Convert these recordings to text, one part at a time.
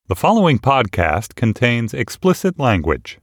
The following podcast contains explicit language.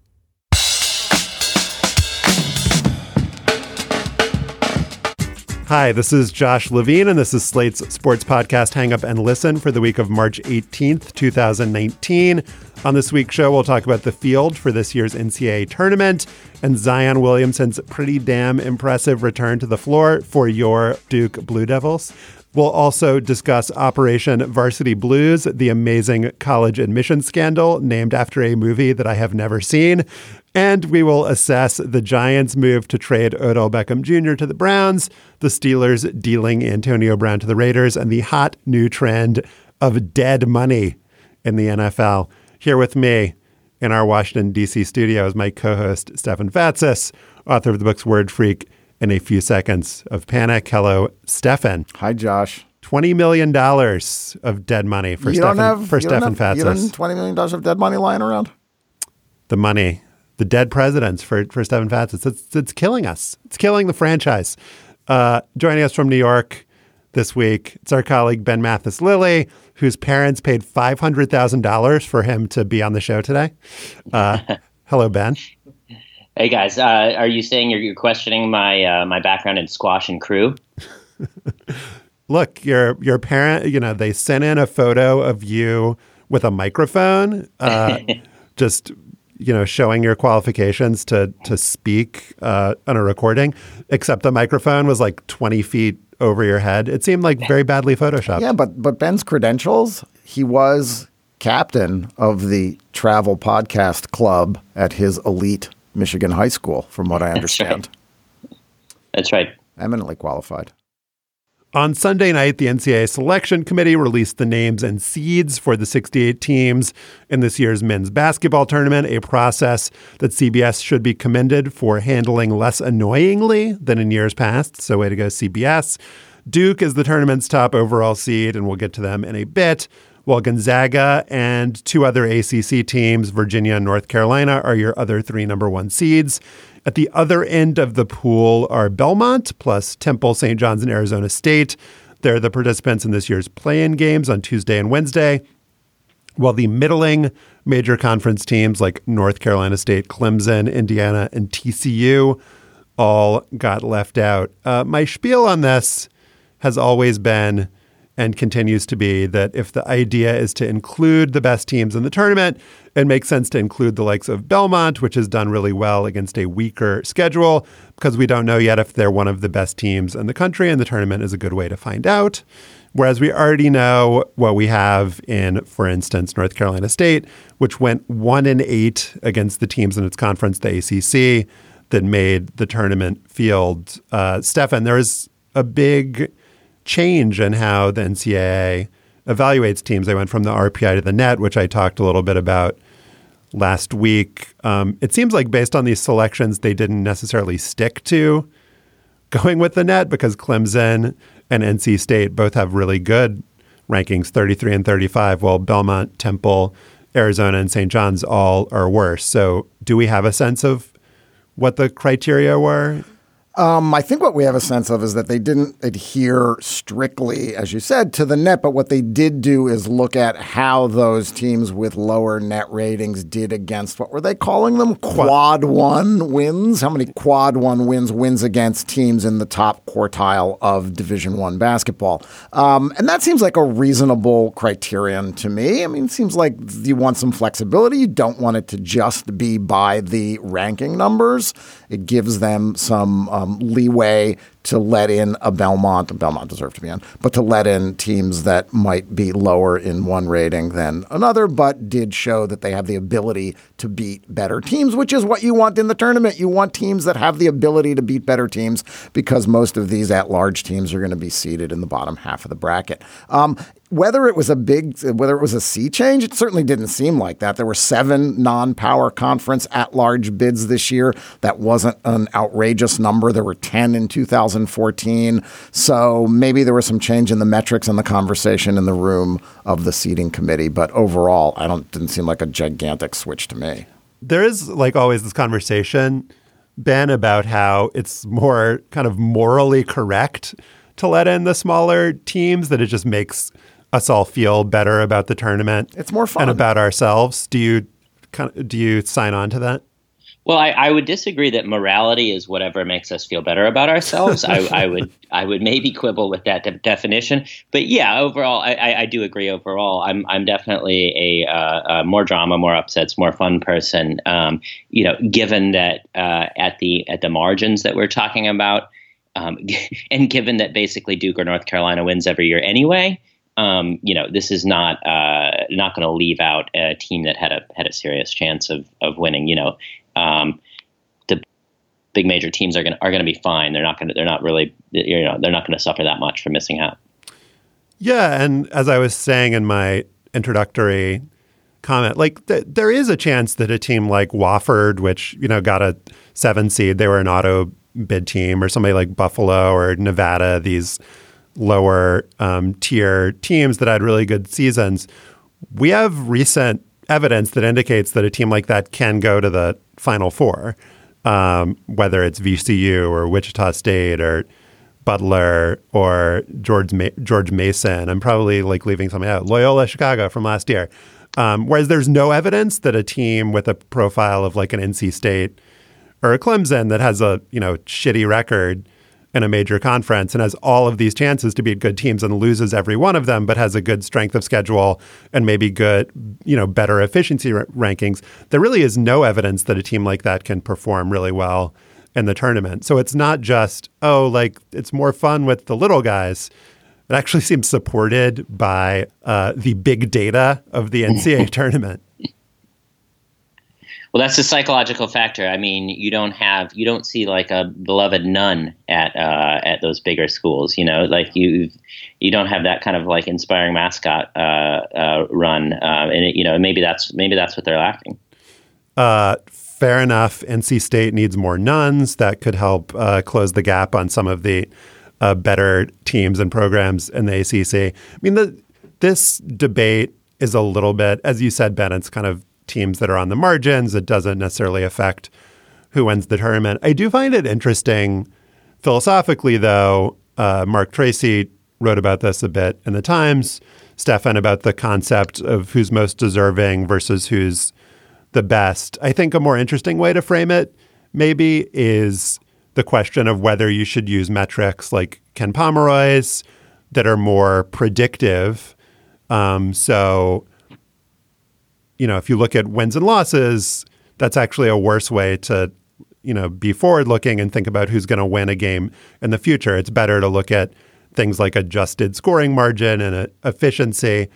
Hi, this is Josh Levine, and this is Slate's sports podcast Hang Up and Listen for the week of March 18th, 2019. On this week's show, we'll talk about the field for this year's NCAA tournament and Zion Williamson's pretty damn impressive return to the floor for your Duke Blue Devils. We'll also discuss Operation Varsity Blues, the amazing college admission scandal named after a movie that I have never seen. And we will assess the Giants' move to trade Odell Beckham Jr. to the Browns, the Steelers dealing Antonio Brown to the Raiders, and the hot new trend of dead money in the NFL. Here with me in our Washington, D.C. studio is my co-host, Stefan Fatsis, author of the books Word Freak and A Few Seconds of Panic. Hello, Stefan. Hi, Josh. $20 million of dead money for Stefan Fatsis. You don't have $20 million of dead money lying around? The money. The dead presidents for Stefan Fatsis. It's killing us. It's killing the franchise. Joining us from New York this week, it's our colleague Ben Mathis-Lilly, whose parents paid $500,000 for him to be on the show today. Hello, Ben. Hey guys, are you saying you're questioning my background in squash and crew? Look, your parent, they sent in a photo of you with a microphone, just showing your qualifications to speak on a recording, except the microphone was like 20 feet over your head. It seemed like very badly photoshopped. Yeah, but Ben's credentials, he was captain of the travel podcast club at his elite Michigan high school, from what I understand. That's right. Eminently qualified. On Sunday night, the NCAA Selection Committee released the names and seeds for the 68 teams in this year's men's basketball tournament, a process that CBS should be commended for handling less annoyingly than in years past. So way to go, CBS. Duke is the tournament's top overall seed, and we'll get to them in a bit. While Gonzaga and two other ACC teams, Virginia and North Carolina, are your other three number one seeds. At the other end of the pool are Belmont, plus Temple, St. John's, and Arizona State. They're the participants in this year's play-in games on Tuesday and Wednesday. While the middling major conference teams like North Carolina State, Clemson, Indiana, and TCU all got left out. My spiel on this has always been and continues to be that if the idea is to include the best teams in the tournament, it makes sense to include the likes of Belmont, which has done really well against a weaker schedule, because we don't know yet if they're one of the best teams in the country, and the tournament is a good way to find out. Whereas we already know what we have in, for instance, North Carolina State, which went 1-8 against the teams in its conference, the ACC, that made the tournament field. Stefan, there is a big change in how the NCAA evaluates teams. They went from the RPI to the net, which I talked a little bit about last week. It seems like based on these selections, they didn't necessarily stick to going with the net, because Clemson and NC State both have really good rankings, 33 and 35, while Belmont, Temple, Arizona, and St. John's all are worse. So do we have a sense of what the criteria were? I think what we have a sense of is that they didn't adhere strictly, as you said, to the net. But what they did do is look at how those teams with lower net ratings did against, what were they calling them? Quad one wins. How many quad one wins against teams in the top quartile of Division I basketball? And that seems like a reasonable criterion to me. I mean, it seems like you want some flexibility. You don't want it to just be by the ranking numbers. It gives them some leeway to let in a Belmont deserved to be in, but to let in teams that might be lower in one rating than another, but did show that they have the ability to beat better teams, which is what you want in the tournament. You want teams that have the ability to beat better teams, because most of these at-large teams are going to be seated in the bottom half of the bracket. Whether it was a sea change, it certainly didn't seem like that. There were 7 non-power conference at-large bids this year. That wasn't an outrageous number. There were 10 in 2014. So maybe there was some change in the metrics and the conversation in the room of the seating committee. But overall, didn't seem like a gigantic switch to me. There is, like always, this conversation, Ben, about how it's more kind of morally correct to let in the smaller teams, that it just makes us all feel better about the tournament. It's more fun and about ourselves. Do you sign on to that? Well, I would disagree that morality is whatever makes us feel better about ourselves. I would maybe quibble with that definition, but yeah, overall, I do agree. Overall, I'm definitely a more drama, more upsets, more fun person. Given that at the margins that we're talking about, and given that basically Duke or North Carolina wins every year anyway. This is not going to leave out a team that had a serious chance of winning. The big major teams are going to be fine. They're not going to suffer that much from missing out. Yeah, and as I was saying in my introductory comment, there is a chance that a team like Wofford, which got a 7 seed, they were an auto bid team, or somebody like Buffalo or Nevada, these lower tier teams that had really good seasons. We have recent evidence that indicates that a team like that can go to the Final Four, whether it's VCU or Wichita State or Butler or George Mason. I'm probably leaving something out. Loyola Chicago from last year. Whereas there's no evidence that a team with a profile of an NC State or a Clemson that has a shitty record in a major conference and has all of these chances to beat good teams and loses every one of them, but has a good strength of schedule and maybe good, better efficiency rankings. There really is no evidence that a team like that can perform really well in the tournament. So it's not just, it's more fun with the little guys. It actually seems supported by the big data of the NCAA tournament. Well, that's the psychological factor. I mean, you don't see a beloved nun at those bigger schools. You don't have that kind of inspiring mascot run, and maybe that's what they're lacking. Fair enough. NC State needs more nuns. That could help close the gap on some of the better teams and programs in the ACC. I mean, this debate is a little bit, as you said, Ben, it's kind of teams that are on the margins. It doesn't necessarily affect who wins the tournament. I do find it interesting philosophically, though. Mark Tracy wrote about this a bit in the Times, Stefan, about the concept of who's most deserving versus who's the best. I think a more interesting way to frame it maybe is the question of whether you should use metrics like Ken Pomeroy's that are more predictive. If you look at wins and losses, that's actually a worse way to, be forward-looking and think about who's going to win a game in the future. It's better to look at things like adjusted scoring margin and efficiency.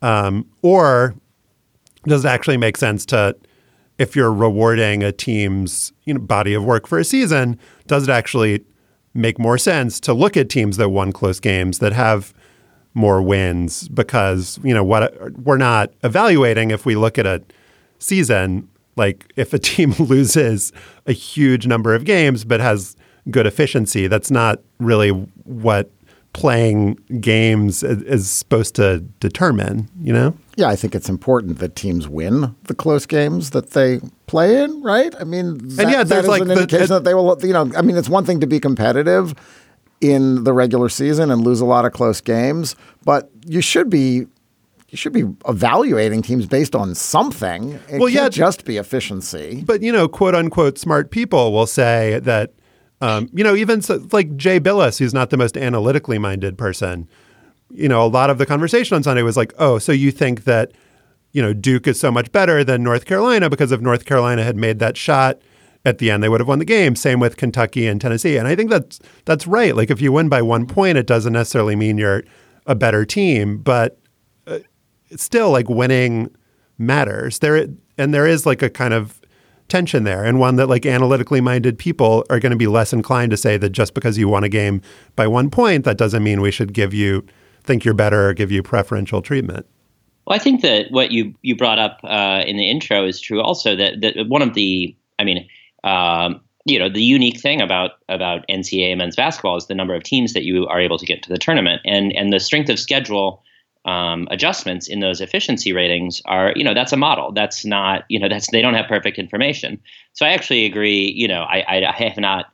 Or does it actually make sense to, if you're rewarding a team's body of work for a season, does it actually make more sense to look at teams that won close games, that have more wins? Because, what we're not evaluating, if we look at a season, if a team loses a huge number of games but has good efficiency, that's not really what playing games is supposed to determine, Yeah, I think it's important that teams win the close games that they play in, right? I mean, there's an indication that they will, it's one thing to be competitive in the regular season and lose a lot of close games, but you should be evaluating teams based on something. It can't just be efficiency. But, quote unquote, smart people will say that, even like Jay Billis, who's not the most analytically minded person, a lot of the conversation on Sunday was like, oh, so you think that, Duke is so much better than North Carolina because if North Carolina had made that shot at the end, they would have won the game. Same with Kentucky and Tennessee. And I think that's right. If you win by 1 point, it doesn't necessarily mean you're a better team, but it's still winning matters. There is a kind of tension there, and one that analytically minded people are going to be less inclined to say that just because you won a game by 1 point, that doesn't mean we should think you're better or give you preferential treatment. Well, I think that what you brought up in the intro is true also, that one of the, the unique thing about NCAA men's basketball is the number of teams that you are able to get to the tournament, and the strength of schedule adjustments in those efficiency ratings are, that's a model. That's not, they don't have perfect information. So I actually agree. I have not,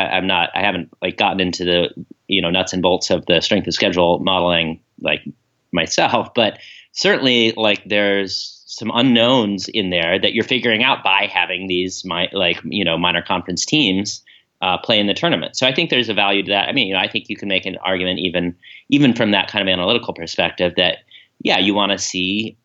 I haven't gotten into the, nuts and bolts of the strength of schedule modeling myself, but certainly like there's some unknowns in there that you're figuring out by having these minor conference teams play in the tournament. So I think there's a value to that. I mean, I think you can make an argument even from that kind of analytical perspective that, yeah, you want to see,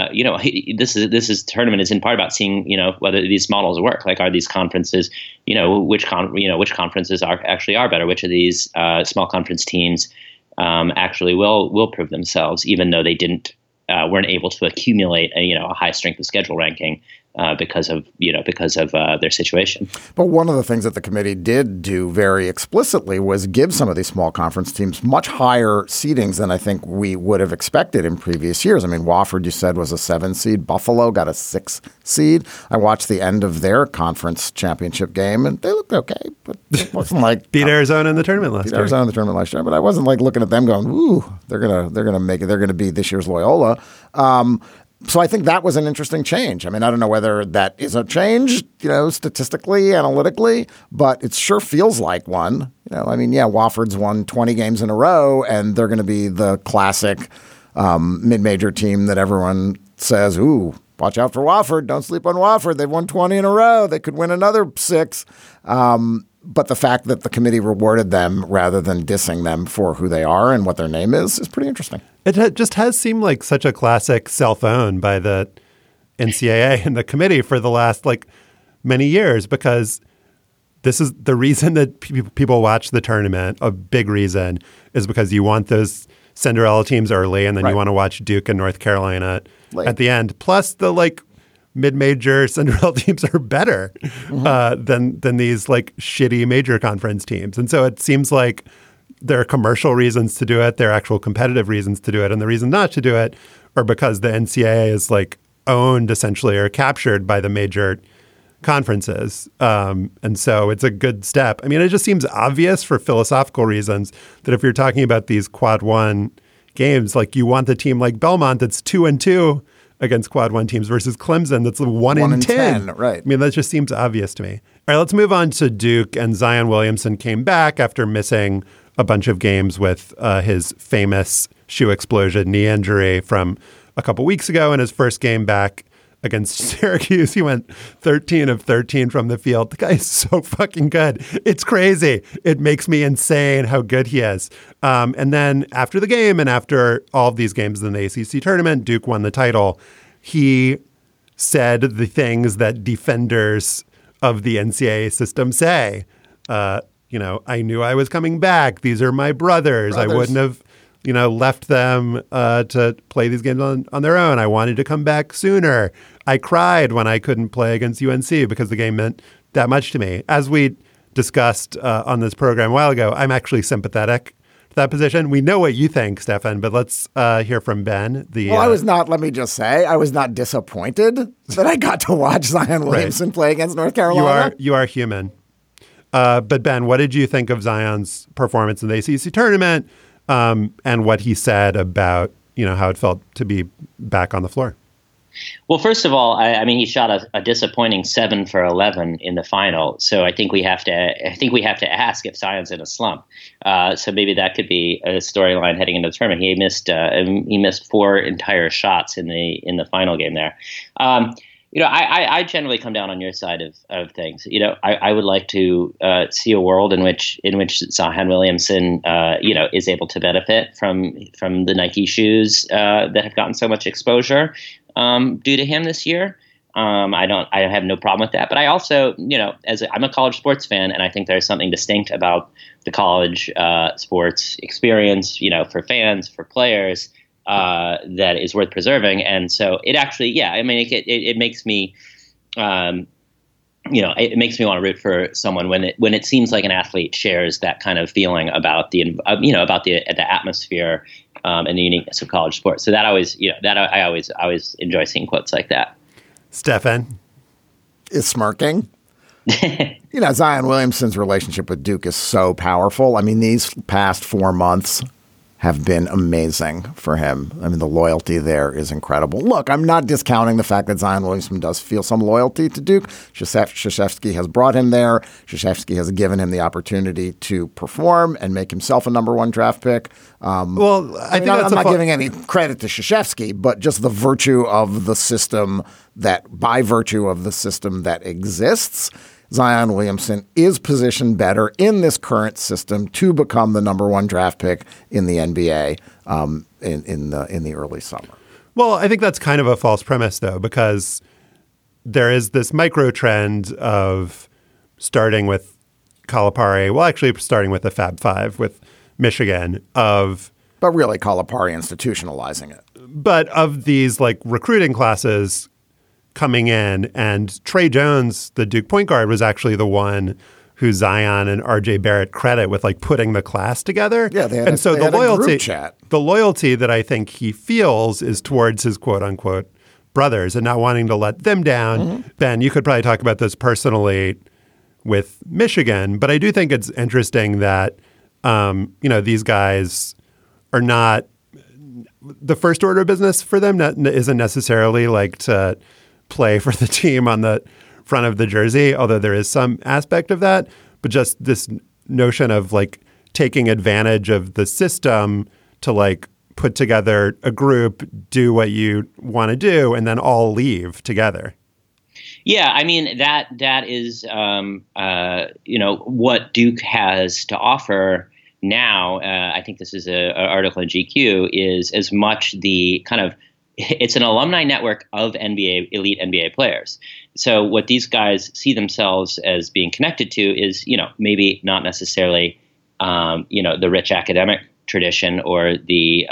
this tournament is in part about seeing, whether these models work. Like, are these conferences, which conferences are better? Which of these small conference teams actually will prove themselves, even though they weren't able to accumulate a high strength of schedule ranking because of their situation. But one of the things that the committee did do very explicitly was give some of these small conference teams much higher seedings than I think we would have expected in previous years. I mean, Wofford, you said, was a 7 seed. Buffalo got a 6 seed. I watched the end of their conference championship game, and they looked okay, but it wasn't like beat Arizona in the tournament last year. Arizona in the tournament last year, but I wasn't like looking at them going, "Ooh, they're gonna make it. They're gonna be this year's Loyola." So I think that was an interesting change. I mean, I don't know whether that is a change, statistically, analytically, but it sure feels like one. Wofford's won 20 games in a row, and they're going to be the classic mid-major team that everyone says, ooh, watch out for Wofford. Don't sleep on Wofford. They've won 20 in a row. They could win another 6. But the fact that the committee rewarded them rather than dissing them for who they are and what their name is pretty interesting. It just has seemed like such a classic self-own by the NCAA and the committee for the last many years, because this is the reason that people watch the tournament. A big reason is because you want those Cinderella teams early, and then you want to watch Duke and North Carolina at the end. Plus the mid-major Cinderella teams are better than these shitty major conference teams. And so it seems like there are commercial reasons to do it. There are actual competitive reasons to do it. And the reason not to do it are because the NCAA is owned essentially or captured by the major conferences. And so it's a good step. I mean, it just seems obvious for philosophical reasons that if you're talking about these quad 1 games, you want the team like Belmont that's 2-2 against quad 1 teams versus Clemson that's 1 in 10. Right. I mean, that just seems obvious to me. All right, let's move on to Duke. And Zion Williamson came back after missing a bunch of games with his famous shoe explosion knee injury from a couple weeks ago. In his first game back against Syracuse, he went 13 of 13 from the field. The guy is so fucking good. It's crazy. It makes me insane how good he is. And then after the game and after all of these games in the ACC tournament, Duke won the title. He said the things that defenders of the NCAA system say. I knew I was coming back. These are my brothers. I wouldn't have, left them to play these games on their own. I wanted to come back sooner. I cried when I couldn't play against UNC because the game meant that much to me. As we discussed on this program a while ago, I'm actually sympathetic to that position. We know what you think, Stefan, but let's hear from Ben. I was not, let me just say, I was not disappointed that I got to watch Zion Williamson play against North Carolina. You are human. But Ben, what did you think of Zion's performance in the ACC tournament and what he said about, how it felt to be back on the floor? Well, first of all, I mean, he shot a disappointing 7 for 11 in the final. So I think we have to ask if Zion's in a slump. So maybe that could be a storyline heading into the tournament. He missed 4 entire shots in the final game there. I generally come down on your side of things. I would like to see a world in which Zion Williamson, is able to benefit from the Nike shoes that have gotten so much exposure due to him this year. I have no problem with that. But I also, I'm a college sports fan, and I think there's something distinct about the college sports experience, for fans, for players. That is worth preserving. And so it actually, it makes me, it makes me want to root for someone when it seems like an athlete shares that kind of feeling about the atmosphere and the uniqueness of college sports. So that always, I always enjoy seeing quotes like that. Stefan is smirking. Zion Williamson's relationship with Duke is so powerful. I mean, these past 4 months have been amazing for him. I mean, the loyalty there is incredible. Look, I'm not discounting the fact that Zion Williamson does feel some loyalty to Duke. Krzyzewski has brought him there. Krzyzewski has given him the opportunity to perform and make himself a number one draft pick. I'm not giving any credit to Krzyzewski, but just the virtue of the system by virtue of the system that exists, Zion Williamson is positioned better in this current system to become the number one draft pick in the NBA in the early summer. Well, I think that's kind of a false premise, though, because there is this micro trend of starting with Calipari. Well, actually, starting with the Fab Five with Michigan but really Calipari institutionalizing it. But of these like recruiting classes coming in, and Trey Jones, the Duke point guard, was actually the one who Zion and RJ Barrett credit with like putting the class together. Yeah, they had a group chat. The loyalty that I think he feels is towards his quote unquote brothers and not wanting to let them down. Mm-hmm. Ben, you could probably talk about this personally with Michigan, but I do think it's interesting that these guys are not the first order of business for them. Isn't necessarily like to play for the team on the front of the jersey, although there is some aspect of that, but just this notion of like taking advantage of the system to like put together a group, do what you want to do, and then all leave together. Yeah, I mean, that is, what Duke has to offer now. I think this is an article in GQ, is as much the kind of, it's an alumni network of elite NBA players. So what these guys see themselves as being connected to is, maybe not necessarily, the rich academic tradition or the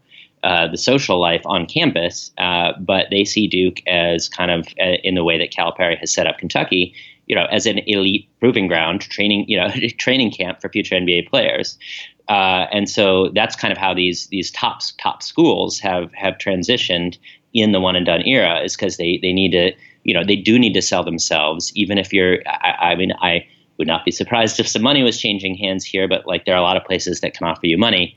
social life on campus, but they see Duke as kind of in the way that Calipari has set up Kentucky, as an elite proving ground, training camp for future NBA players. And so that's kind of how these top schools have transitioned in the one and done era, is because they need to, they do need to sell themselves, even if I would not be surprised if some money was changing hands here, but like there are a lot of places that can offer you money.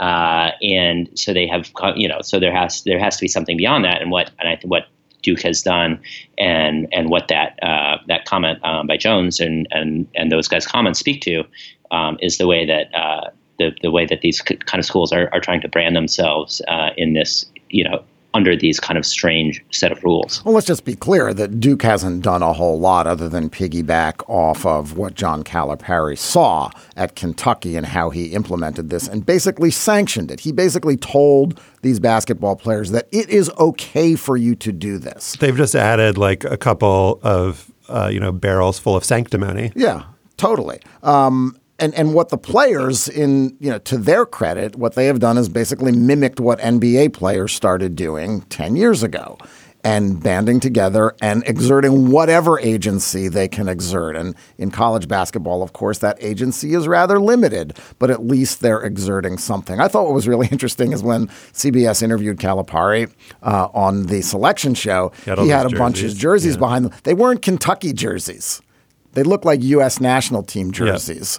And so they have, so there has to be something beyond that. And what Duke has done and what that comment by Jones and those guys' comments speak to is the way that the way that these kind of schools are trying to brand themselves in this, under these kind of strange set of rules. Well, let's just be clear that Duke hasn't done a whole lot other than piggyback off of what John Calipari saw at Kentucky and how he implemented this and basically sanctioned it. He basically told these basketball players that it is okay for you to do this. They've just added like a couple of, barrels full of sanctimony. Yeah, totally. And what the players, to their credit, what they have done is basically mimicked what NBA players started doing 10 years ago and banding together and exerting whatever agency they can exert. And in college basketball, of course, that agency is rather limited, but at least they're exerting something. I thought what was really interesting is when CBS interviewed Calipari on the selection show, he had a bunch of jerseys behind them. They weren't Kentucky jerseys. They looked like U.S. national team jerseys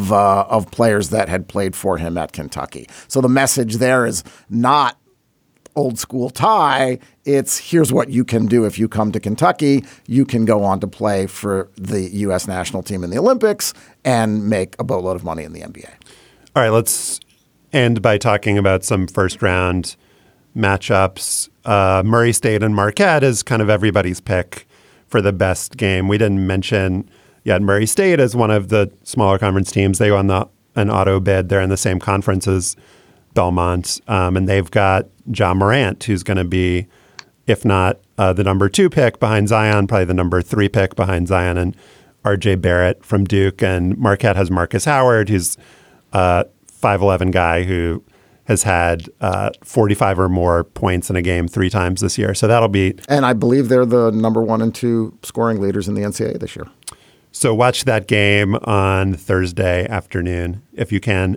of players that had played for him at Kentucky. So the message there is not old school tie. It's here's what you can do if you come to Kentucky. You can go on to play for the U.S. national team in the Olympics and make a boatload of money in the NBA. All right, let's end by talking about some first round matchups. Murray State and Marquette is kind of everybody's pick for the best game. We didn't mention yet Murray State as one of the smaller conference teams. They won an auto bid. They're in the same conference as Belmont, and they've got Ja Morant, who's going to be, if not the number 2 pick behind Zion, probably the number 3 pick behind Zion and RJ Barrett from Duke. And Marquette has Marcus Howard, who's a 5'11" guy who has had 45 or more points in a game 3 times this year. So that'll be... And I believe they're the number 1 and 2 scoring leaders in the NCAA this year. So watch that game on Thursday afternoon, if you can.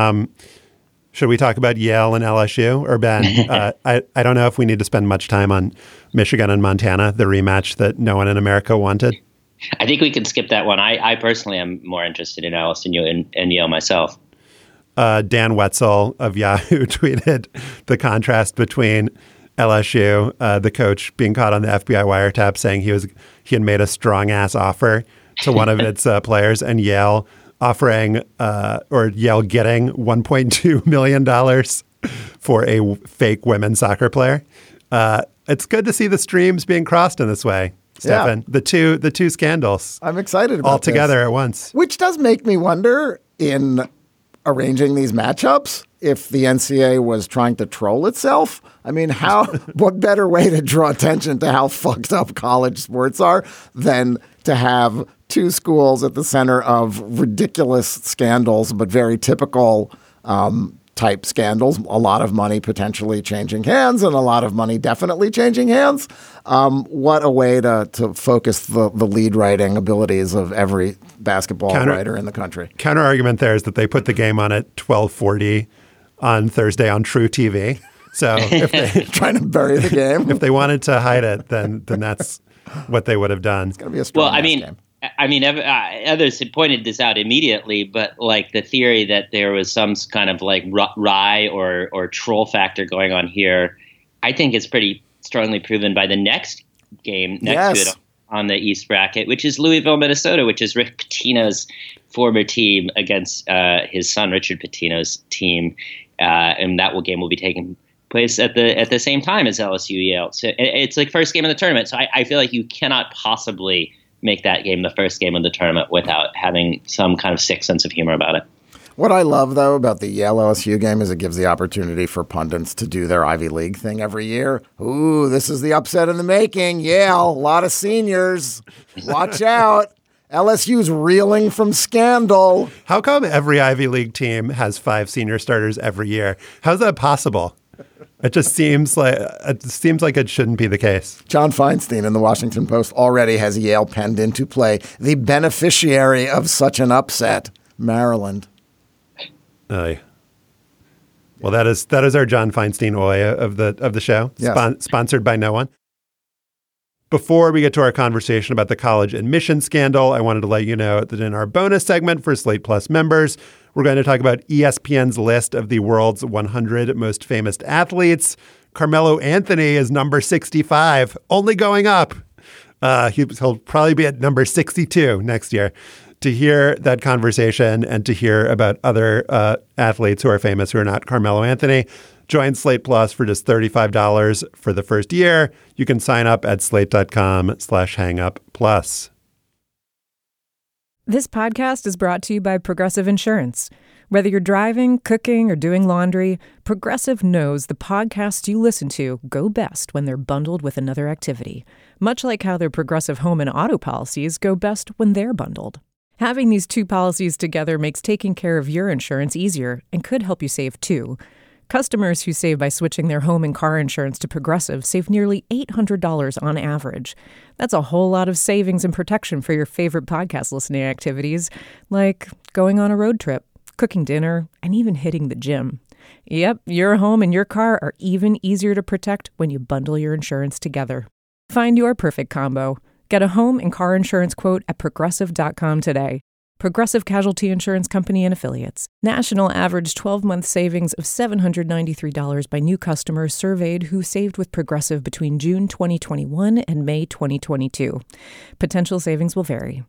Should we talk about Yale and LSU? Or Ben, I don't know if we need to spend much time on Michigan and Montana, the rematch that no one in America wanted. I think we can skip that one. I personally am more interested in LSU and Yale myself. Dan Wetzel of Yahoo tweeted the contrast between LSU, the coach being caught on the FBI wiretap saying he had made a strong ass offer to one of its players, and Yale offering or Yale getting $1.2 million for a fake women's soccer player. It's good to see the streams being crossed in this way, Stefan. Yeah. The two scandals. I'm excited about all together this. At once. Which does make me wonder in arranging these matchups if the NCAA was trying to troll itself. I mean, what better way to draw attention to how fucked up college sports are than to have two schools at the center of ridiculous scandals, but very typical type scandals, a lot of money potentially changing hands and a lot of money definitely changing hands. What a way to focus the lead writing abilities of every basketball writer in the country. Counter argument there is that they put the game on at 12:40 on Thursday on True TV. So if they trying to bury the game, if they wanted to hide it, then that's what they would have done. It's going to be a strong game. Others had pointed this out immediately, but like the theory that there was some kind of like rye or troll factor going on here, I think is pretty strongly proven by the next game next to it on the East bracket, which is Louisville, Minnesota, which is Rick Pitino's former team against his son Richard Pitino's team, and that game will be taking place at the same time as LSU Yale. So it's like first game of the tournament. So I feel like you cannot possibly make that game the first game of the tournament without having some kind of sick sense of humor about it. What I love, though, about the Yale-LSU game is it gives the opportunity for pundits to do their Ivy League thing every year. Ooh, this is the upset in the making. Yale, a lot of seniors. Watch out. LSU's reeling from scandal. How come every Ivy League team has 5 senior starters every year? How's that possible? It just seems like it shouldn't be the case. John Feinstein in the Washington Post already has Yale penned into play. The beneficiary of such an upset, Maryland. Well, that is our John Feinstein of the show. Yes. Sponsored by no one. Before we get to our conversation about the college admission scandal, I wanted to let you know that in our bonus segment for Slate Plus members, we're going to talk about ESPN's list of the world's 100 most famous athletes. Carmelo Anthony is number 65, only going up. He'll probably be at number 62 next year. To hear that conversation and to hear about other athletes who are famous who are not Carmelo Anthony, join Slate Plus for just $35 for the first year. You can sign up at slate.com/hangupplus. This podcast is brought to you by Progressive Insurance. Whether you're driving, cooking, or doing laundry, Progressive knows the podcasts you listen to go best when they're bundled with another activity, much like how their Progressive home and auto policies go best when they're bundled. Having these two policies together makes taking care of your insurance easier and could help you save too. Customers who save by switching their home and car insurance to Progressive save nearly $800 on average. That's a whole lot of savings and protection for your favorite podcast listening activities, like going on a road trip, cooking dinner, and even hitting the gym. Yep, your home and your car are even easier to protect when you bundle your insurance together. Find your perfect combo. Get a home and car insurance quote at Progressive.com today. Progressive Casualty Insurance Company and Affiliates. National average 12-month savings of $793 by new customers surveyed who saved with Progressive between June 2021 and May 2022. Potential savings will vary.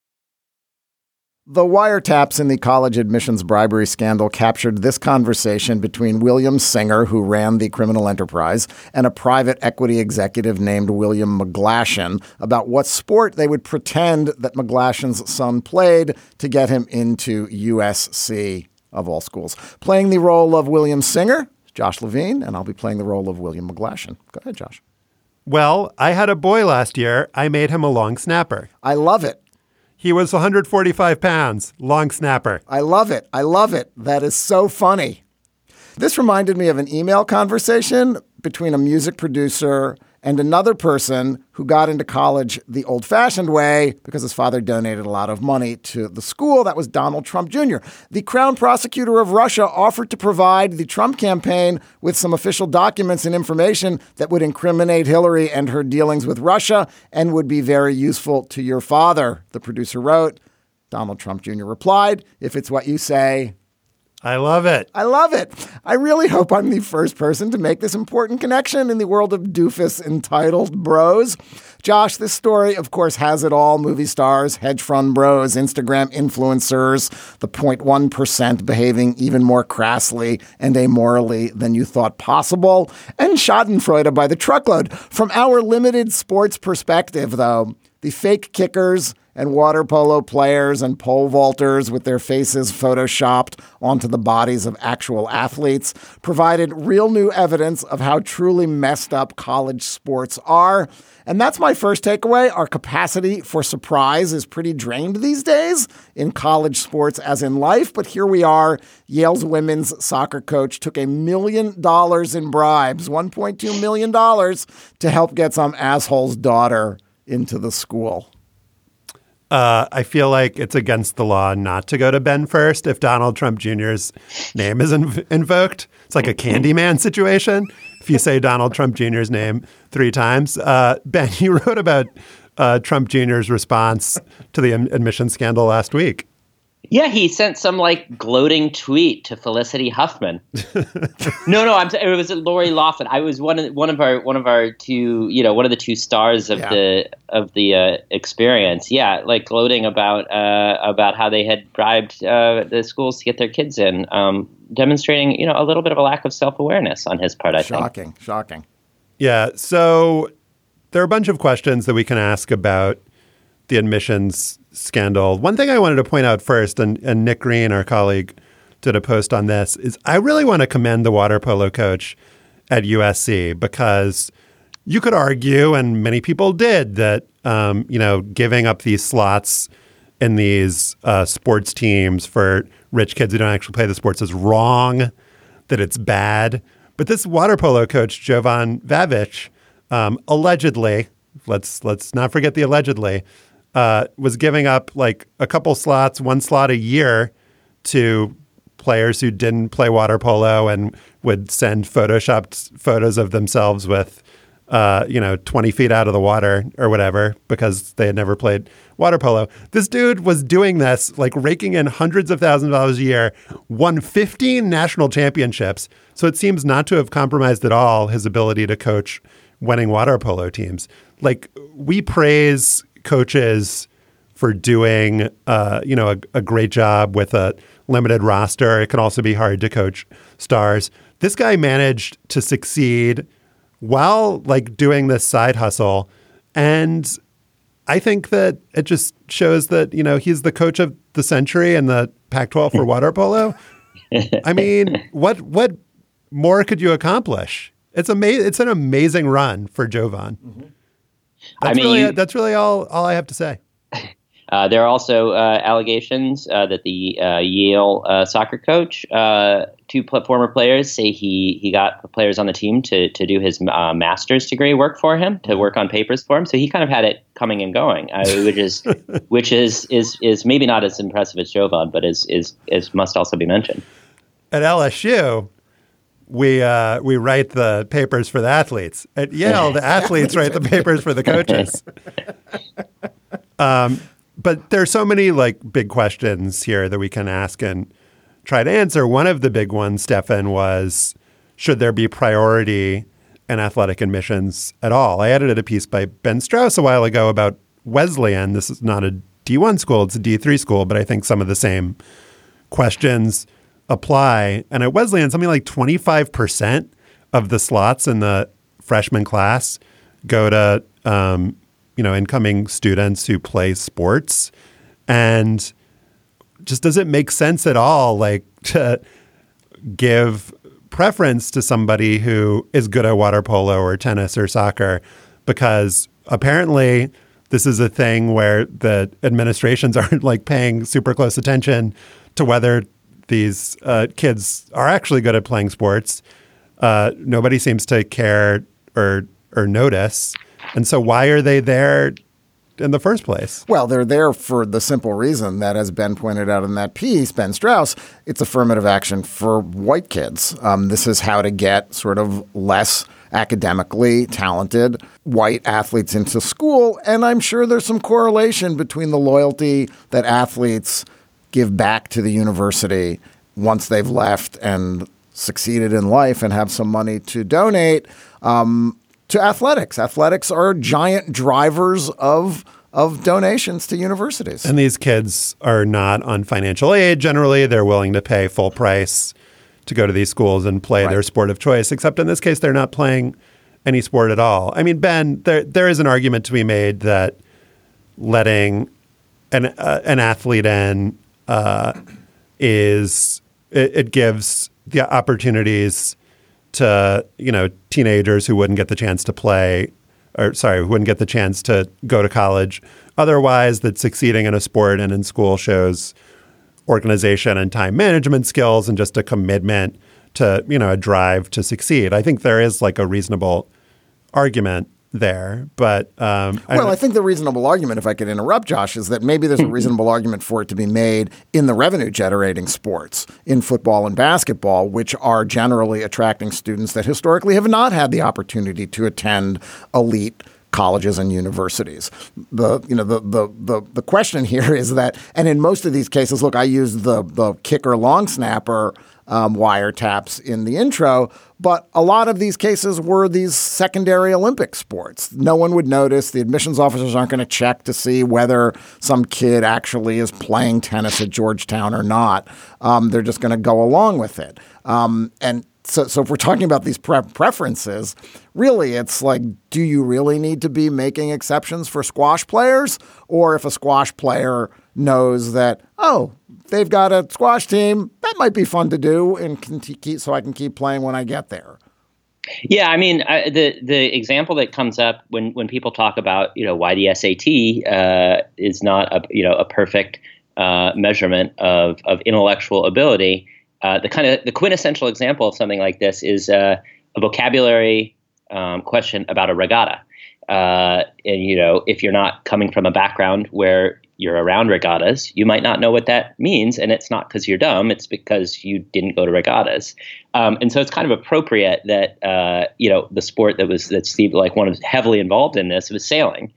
The wiretaps in the college admissions bribery scandal captured this conversation between William Singer, who ran the criminal enterprise, and a private equity executive named William McGlashan about what sport they would pretend that McGlashan's son played to get him into USC, of all schools. Playing the role of William Singer, Josh Levine, and I'll be playing the role of William McGlashan. Go ahead, Josh. Well, I had a boy last year. I made him a long snapper. I love it. He was 145 pounds, long snapper. I love it. I love it. That is so funny. This reminded me of an email conversation between a music producer and another person who got into college the old-fashioned way because his father donated a lot of money to the school. That was Donald Trump Jr. The Crown Prosecutor of Russia offered to provide the Trump campaign with some official documents and information that would incriminate Hillary and her dealings with Russia and would be very useful to your father, the producer wrote. Donald Trump Jr. replied, "If it's what you say, I love it. I love it. I really hope I'm the first person to make this important connection in the world of doofus entitled bros. Josh, this story, of course, has it all. Movie stars, hedge fund bros, Instagram influencers, the 0.1% behaving even more crassly and amorally than you thought possible, and schadenfreude by the truckload. From our limited sports perspective, though, the fake kickers and water polo players and pole vaulters with their faces photoshopped onto the bodies of actual athletes provided real new evidence of how truly messed up college sports are. And that's my first takeaway. Our capacity for surprise is pretty drained these days in college sports as in life. But here we are. Yale's women's soccer coach took $1 million in bribes, $1.2 million, to help get some asshole's daughter into the school. I feel like it's against the law not to go to Ben first if Donald Trump Jr.'s name is invoked. It's like a Candyman situation. If you say Donald Trump Jr.'s name 3 times. Ben, you wrote about Trump Jr.'s response to the admission scandal last week. Yeah, he sent some gloating tweet to Felicity Huffman. No, it was Lori Loughlin. I was one of our two, one of the 2 stars of the experience. Yeah, gloating about how they had bribed the schools to get their kids in, demonstrating a little bit of a lack of self-awareness on his part. I think. Shocking. Yeah. So there are a bunch of questions that we can ask about the admissions scandal. One thing I wanted to point out first, and Nick Green, our colleague, did a post on this, is I really want to commend the water polo coach at USC because you could argue, and many people did, that giving up these slots in these sports teams for rich kids who don't actually play the sports is wrong, that it's bad. But this water polo coach, Jovan Vavic, allegedly, let's not forget the allegedly, was giving up a couple slots, 1 slot a year to players who didn't play water polo and would send photoshopped photos of themselves with, 20 feet out of the water or whatever because they had never played water polo. This dude was doing this, raking in hundreds of thousands of dollars a year, won 15 national championships. So it seems not to have compromised at all his ability to coach winning water polo teams. We praise coaches for doing, a great job with a limited roster. It can also be hard to coach stars. This guy managed to succeed while doing this side hustle. And I think that it just shows that, he's the coach of the century in the Pac-12 for water polo. I mean, what more could you accomplish? It's amazing. It's an amazing run for Jovan. Mm-hmm. That's really all I have to say. There are also allegations that the Yale soccer coach, 2 former players, say he got the players on the team to do his master's degree work for him, to work on papers for him. So he kind of had it coming and going, which is maybe not as impressive as Jovan, but is must also be mentioned. At LSU, we write the papers for the athletes. At Yale, the athletes write the papers for the coaches. But there are so many big questions here that we can ask and try to answer. One of the big ones, Stefan, was should there be priority in athletic admissions at all? I edited a piece by Ben Strauss a while ago about Wesleyan. This is not a D1 school, it's a D3 school, but I think some of the same questions apply. And at Wesleyan, something like 25% of the slots in the freshman class go to incoming students who play sports. And just does it make sense at all, to give preference to somebody who is good at water polo or tennis or soccer? Because apparently this is a thing where the administrations aren't paying super close attention to whether these kids are actually good at playing sports. Nobody seems to care or notice. And so why are they there in the first place? Well, they're there for the simple reason that, as Ben pointed out in that piece, Ben Strauss, it's affirmative action for white kids. This is how to get sort of less academically talented white athletes into school. And I'm sure there's some correlation between the loyalty that athletes give back to the university once they've left and succeeded in life and have some money to donate to athletics. Athletics are giant drivers of donations to universities. And these kids are not on financial aid. Generally, they're willing to pay full price to go to these schools and play their sport of choice, except in this case, they're not playing any sport at all. I mean, Ben, there is an argument to be made that letting an athlete in it gives the opportunities to, teenagers who wouldn't get the chance to play, who wouldn't get the chance to go to college otherwise, that succeeding in a sport and in school shows organization and time management skills and just a commitment to, a drive to succeed. I think there is like a reasonable argument there. But I think the reasonable argument, if I could interrupt, Josh, is that maybe there's a reasonable argument for it to be made in the revenue generating sports, in football and basketball, which are generally attracting students that historically have not had the opportunity to attend elite colleges and universities. The question here is that, and in most of these cases, look, I used the kicker long snapper wiretaps in the intro, but a lot of these cases were these secondary Olympic sports. No one would notice. The admissions officers aren't going to check to see whether some kid actually is playing tennis at Georgetown or not. They're just going to go along with it. So if we're talking about these preferences, really, it's like, do you really need to be making exceptions for squash players? Or if a squash player knows that, they've got a squash team, that might be fun to do and so I can keep playing when I get there. Yeah, I mean, the example that comes up when people talk about, why the SAT is not a perfect measurement of intellectual ability. The quintessential example of something like this is a vocabulary question about a regatta. And, if you're not coming from a background where you're around regattas, you might not know what that means. And it's not because you're dumb. It's because you didn't go to regattas. And so it's kind of appropriate that, the sport that Steve was heavily involved in this was sailing.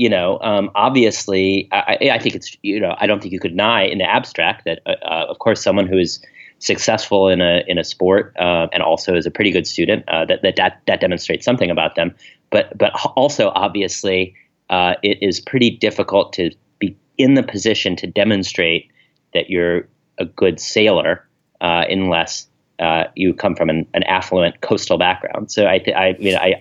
Obviously, I think it's, I don't think you could deny in the abstract that, of course, someone who is successful in a sport and also is a pretty good student, that demonstrates something about them. But also, obviously, it is pretty difficult to be in the position to demonstrate that you're a good sailor unless you come from an affluent coastal background. So the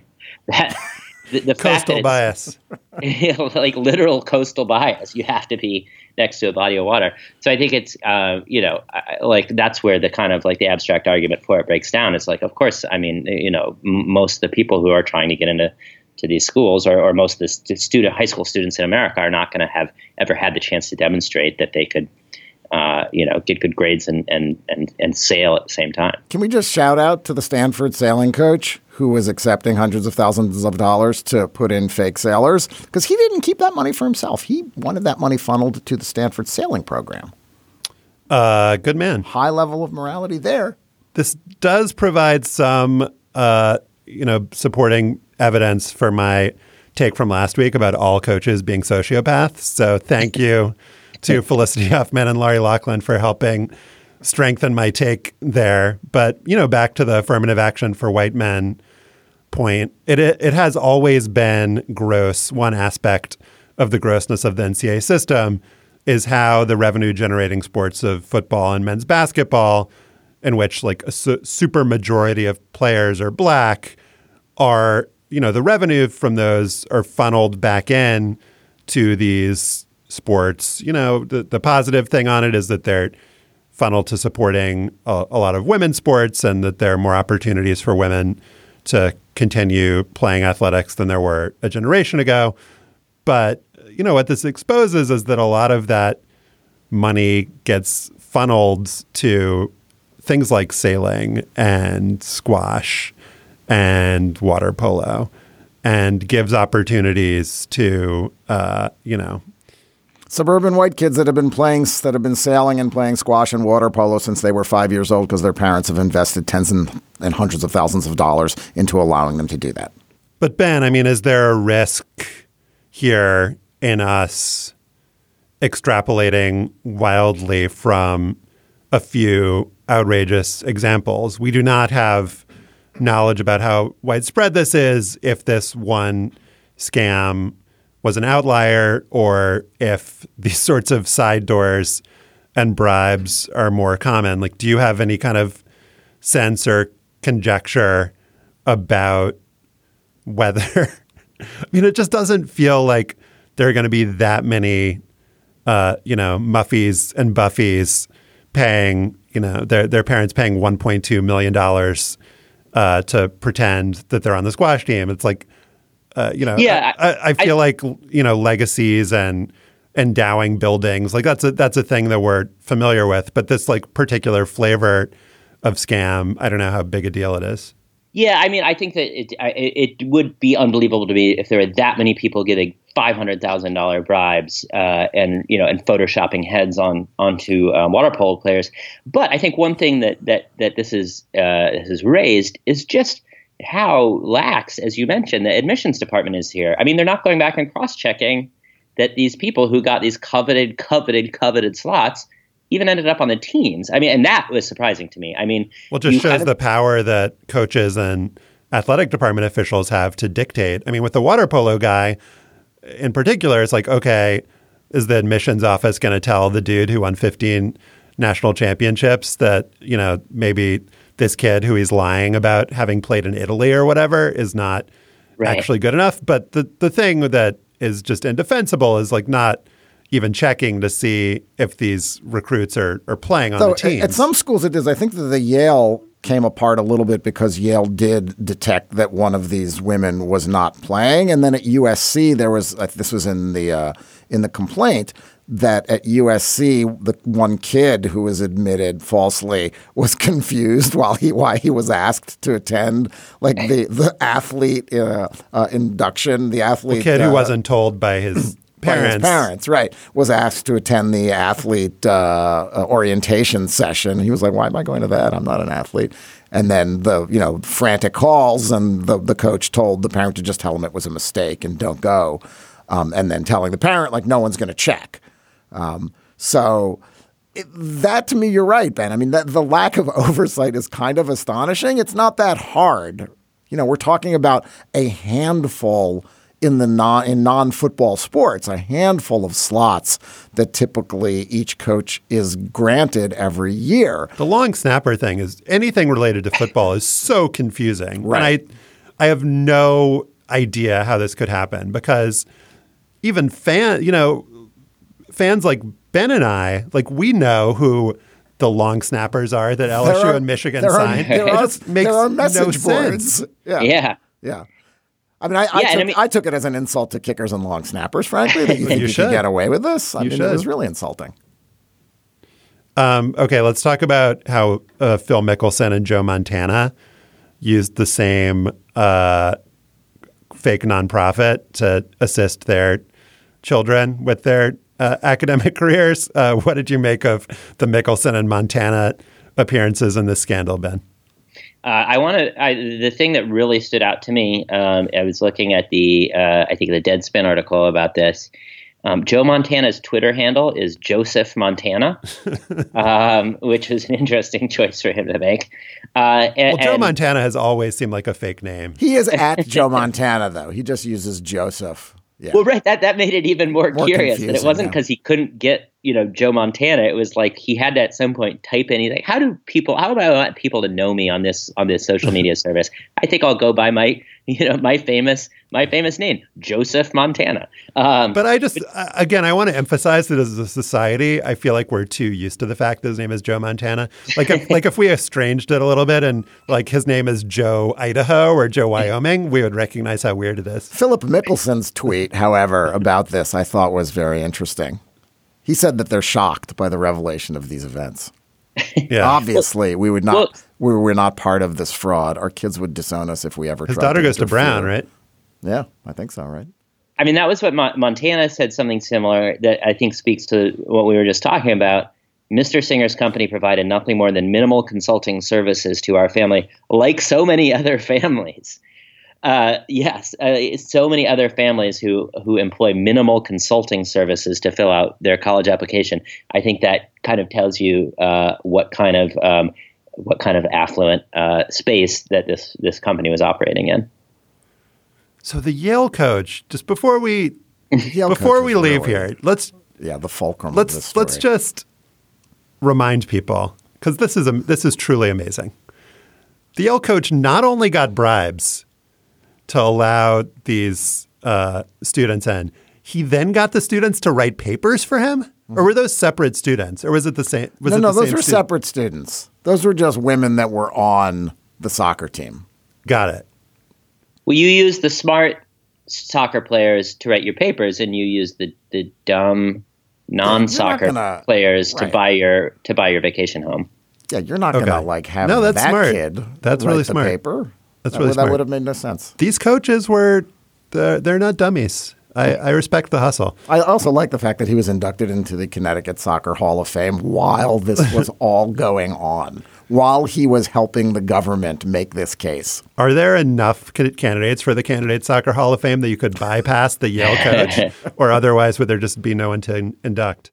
coastal bias, like literal coastal bias, you have to be next to a body of water. So I think it's, that's where the kind of like the abstract argument for it breaks down. It's like, of course, I mean, most of the people who are trying to get into these schools or most of the high school students in America are not going to have ever had the chance to demonstrate that they could, get good grades and sail at the same time. Can we just shout out to the Stanford sailing coach who was accepting hundreds of thousands of dollars to put in fake sailors? Because he didn't keep that money for himself. He wanted that money funneled to the Stanford sailing program. Good man. High level of morality there. This does provide some, supporting evidence for my take from last week about all coaches being sociopaths. So thank you to Felicity Huffman and Laurie Loughlin for helping strengthen my take there. But, back to the affirmative action for white men point, it has always been gross. One aspect of the grossness of the NCAA system is how the revenue generating sports of football and men's basketball, in which like a super majority of players are black, are, the revenue from those are funneled back in to these sports. The positive thing on it is that they're funneled to supporting a lot of women's sports and that there are more opportunities for women to continue playing athletics than there were a generation ago. But, what this exposes is that a lot of that money gets funneled to things like sailing and squash and water polo and gives opportunities to, suburban white kids that have been sailing and playing squash and water polo since they were 5 years old because their parents have invested tens and hundreds of thousands of dollars into allowing them to do that. But Ben, is there a risk here in us extrapolating wildly from a few outrageous examples. We do not have knowledge about how widespread this is, if this one scam was an outlier, or if these sorts of side doors and bribes are more common. Like, do you have any kind of sense or conjecture about whether, I mean, it just doesn't feel like there are going to be that many, Muffies and Buffies paying, their parents paying $1.2 million to pretend that they're on the squash team. It's like, I feel like, legacies and endowing buildings, like that's a thing that we're familiar with. But this like particular flavor of scam, I don't know how big a deal it is. Yeah, I mean, I think that it would be unbelievable to me if there were that many people getting $500,000 bribes and photoshopping heads onto water polo players. But I think one thing that this has raised is just how lax, as you mentioned, the admissions department is here. I mean, they're not going back and cross-checking that these people who got these coveted slots even ended up on the teams. I mean, and that was surprising to me. I mean, well, it just shows the power that coaches and athletic department officials have to dictate. I mean, with the water polo guy in particular, it's like, okay, is the admissions office going to tell the dude who won 15 national championships that, maybe this kid who he's lying about having played in Italy or whatever is not actually good enough? But the thing that is just indefensible is like not even checking to see if these recruits are playing on the teams. At some schools it is. I think that the Yale came apart a little bit because Yale did detect that one of these women was not playing. And then at USC, there was this was in the complaint that at USC, the one kid who was admitted falsely was confused why he was asked to attend like the athlete induction. The athlete kid who wasn't told by his parents, right, was asked to attend the athlete orientation session. He was like, "Why am I going to that? I'm not an athlete." And then the frantic calls, and the coach told the parent to just tell him it was a mistake and don't go. And then telling the parent like no one's going to check. That to me, you're right, Ben. I mean, the lack of oversight is kind of astonishing. It's not that hard. We're talking about a handful in non-football sports, a handful of slots that typically each coach is granted every year. The long snapper thing is anything related to football is so confusing. Right. And I have no idea how this could happen because even fans like Ben and I, like we know who the long snappers are that LSU and Michigan signed. There are message no boards. Sense. Yeah. I mean, I took it as an insult to kickers and long snappers, frankly, that you think you could get away with this. I mean, it was really insulting. Okay, let's talk about how Phil Mickelson and Joe Montana used the same fake nonprofit to assist their children with their academic careers. What did you make of the Mickelson and Montana appearances in this scandal, Ben? The thing that really stood out to me, I was looking at the Deadspin article about this. Joe Montana's Twitter handle is Joseph Montana, which was an interesting choice for him to make. Joe Montana has always seemed like a fake name. He is at Joe Montana, though. He just uses Joseph. Yeah. Well, right. That made it even more curious. And it wasn't because he couldn't get, Joe Montana. It was like he had to at some point type in. He's like, how do I want people to know me on this social media service? I think I'll go by my famous name, Joseph Montana. But I just, again, I want to emphasize that as a society, I feel like we're too used to the fact that his name is Joe Montana. Like if we estranged it a little bit and like his name is Joe Idaho or Joe Wyoming, we would recognize how weird it is. Philip Mickelson's tweet, however, about this, I thought was very interesting. He said that they're shocked by the revelation of these events. Yeah. Obviously, we would not. We were not part of this fraud. Our kids would disown us if we ever. His daughter goes to Brown, right? Yeah, I think so. Right. I mean, that was what Montana said. Something similar that I think speaks to what we were just talking about. Mr. Singer's company provided nothing more than minimal consulting services to our family, like so many other families. Yes, so many other families who employ minimal consulting services to fill out their college application. I think that kind of tells you what kind of affluent space that this company was operating in. So the Yale coach, just before we leave here, the fulcrum of this story. Let's just remind people, because this is truly amazing. The Yale coach not only got bribes to allow these students in, he then got the students to write papers for him? Or were those separate students? Or was it the same? No, those were separate students. Those were just women that were on the soccer team. Got it. Well, you use the smart soccer players to write your papers, and you use the dumb non-soccer players to buy your vacation home. Yeah, you're not going to have that's that smart. kid That's write really the smart. paper. That's really smart. That would have made no sense. These coaches they're not dummies. I respect the hustle. I also like the fact that he was inducted into the Connecticut Soccer Hall of Fame while this was all going on, while he was helping the government make this case. Are there enough candidates for the Candidate Soccer Hall of Fame that you could bypass the Yale coach? Or otherwise, would there just be no one to induct?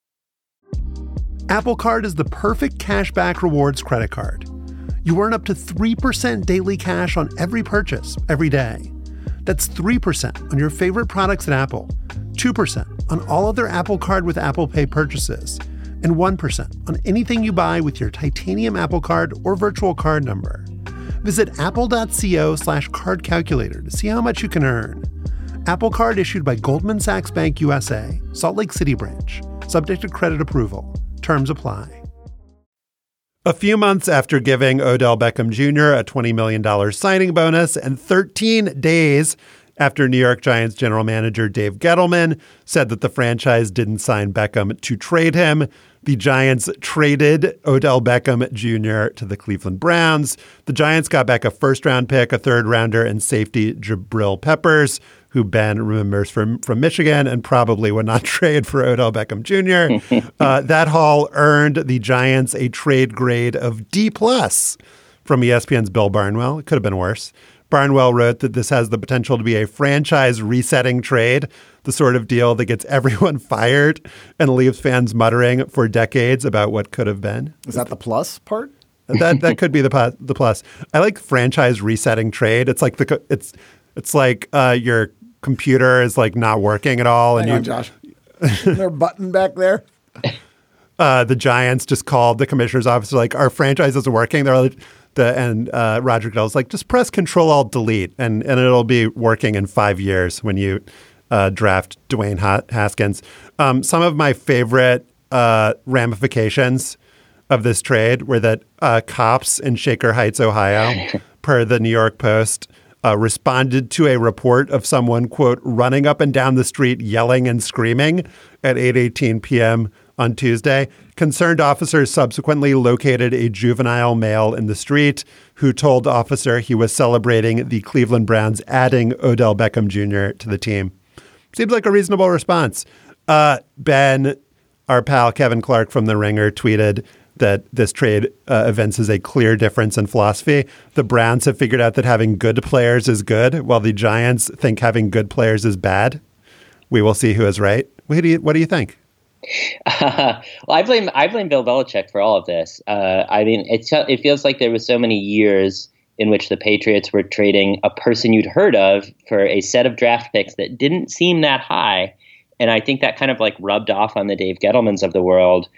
Apple Card is the perfect cashback rewards credit card. You earn up to 3% daily cash on every purchase every day. That's 3% on your favorite products at Apple, 2% on all other Apple Card with Apple Pay purchases, and 1% on anything you buy with your titanium Apple Card or virtual card number. Visit apple.co/card calculator to see how much you can earn. Apple Card issued by Goldman Sachs Bank USA, Salt Lake City branch, subject to credit approval. Terms apply. A few months after giving Odell Beckham Jr. a $20 million signing bonus and 13 days after New York Giants general manager Dave Gettleman said that the franchise didn't sign Beckham to trade him, the Giants traded Odell Beckham Jr. to the Cleveland Browns. The Giants got back a first-round pick, a third-rounder, and safety Jabril Peppers, who Ben remembers from Michigan and probably would not trade for Odell Beckham Jr. That haul earned the Giants a trade grade of D+ from ESPN's Bill Barnwell. It could have been worse. Barnwell wrote that this has the potential to be a franchise resetting trade, the sort of deal that gets everyone fired and leaves fans muttering for decades about what could have been. Is that the plus part? That could be the plus. I like franchise resetting trade. It's like it's like your computer is like not working at all, Hang on, Josh. Is there a button back there? The Giants just called the commissioner's office, like, our franchise isn't working. They're like, Roger Goodell's like, just press Control-Alt-Delete and it'll be working in 5 years when you draft Dwayne Haskins. Some of my favorite ramifications of this trade were that cops in Shaker Heights, Ohio, per the New York Post, responded to a report of someone, quote, running up and down the street yelling and screaming at 8:18 p.m. on Tuesday. Concerned officers subsequently located a juvenile male in the street who told the officer he was celebrating the Cleveland Browns adding Odell Beckham Jr. to the team. Seems like a reasonable response. Ben, our pal Kevin Clark from The Ringer, tweeted that this trade evinces a clear difference in philosophy. The Browns have figured out that having good players is good, while the Giants think having good players is bad. We will see who is right. What do you think? Well, I blame Bill Belichick for all of this. I mean, it feels like there was so many years in which the Patriots were trading a person you'd heard of for a set of draft picks that didn't seem that high, and I think that kind of like rubbed off on the Dave Gettlemans of the world.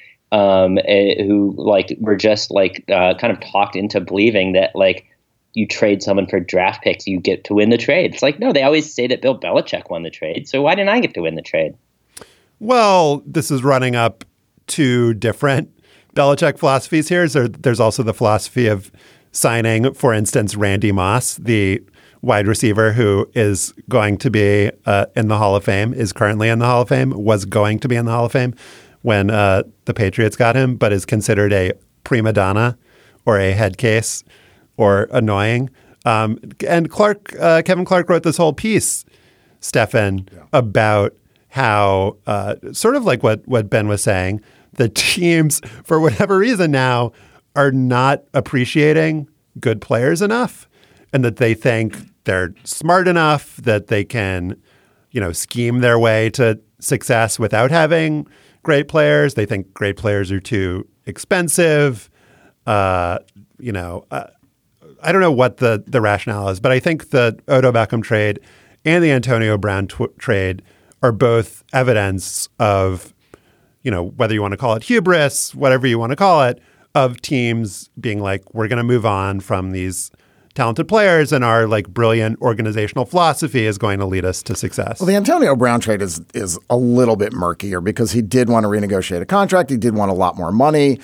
Who like were just like kind of talked into believing that like you trade someone for draft picks, you get to win the trade. It's like, no, they always say that Bill Belichick won the trade. So why didn't I get to win the trade? Well, this is running up to different Belichick philosophies here. So there's also the philosophy of signing, for instance, Randy Moss, the wide receiver who is going to be in the Hall of Fame, is currently in the Hall of Fame, was going to be in the Hall of Fame when the Patriots got him, but is considered a prima donna or a head case or annoying. And Kevin Clark wrote this whole piece, Stefan, about how sort of like what Ben was saying, the teams, for whatever reason now, are not appreciating good players enough, and that they think they're smart enough that they can, scheme their way to success without having great players. They think great players are too expensive. I don't know what the rationale is, but I think the Odell Beckham trade and the Antonio Brown trade are both evidence of, whether you want to call it hubris, whatever you want to call it, of teams being like, we're going to move on from these talented players, and our brilliant organizational philosophy is going to lead us to success. Well, the Antonio Brown trade is a little bit murkier because he did want to renegotiate a contract. He did want a lot more money.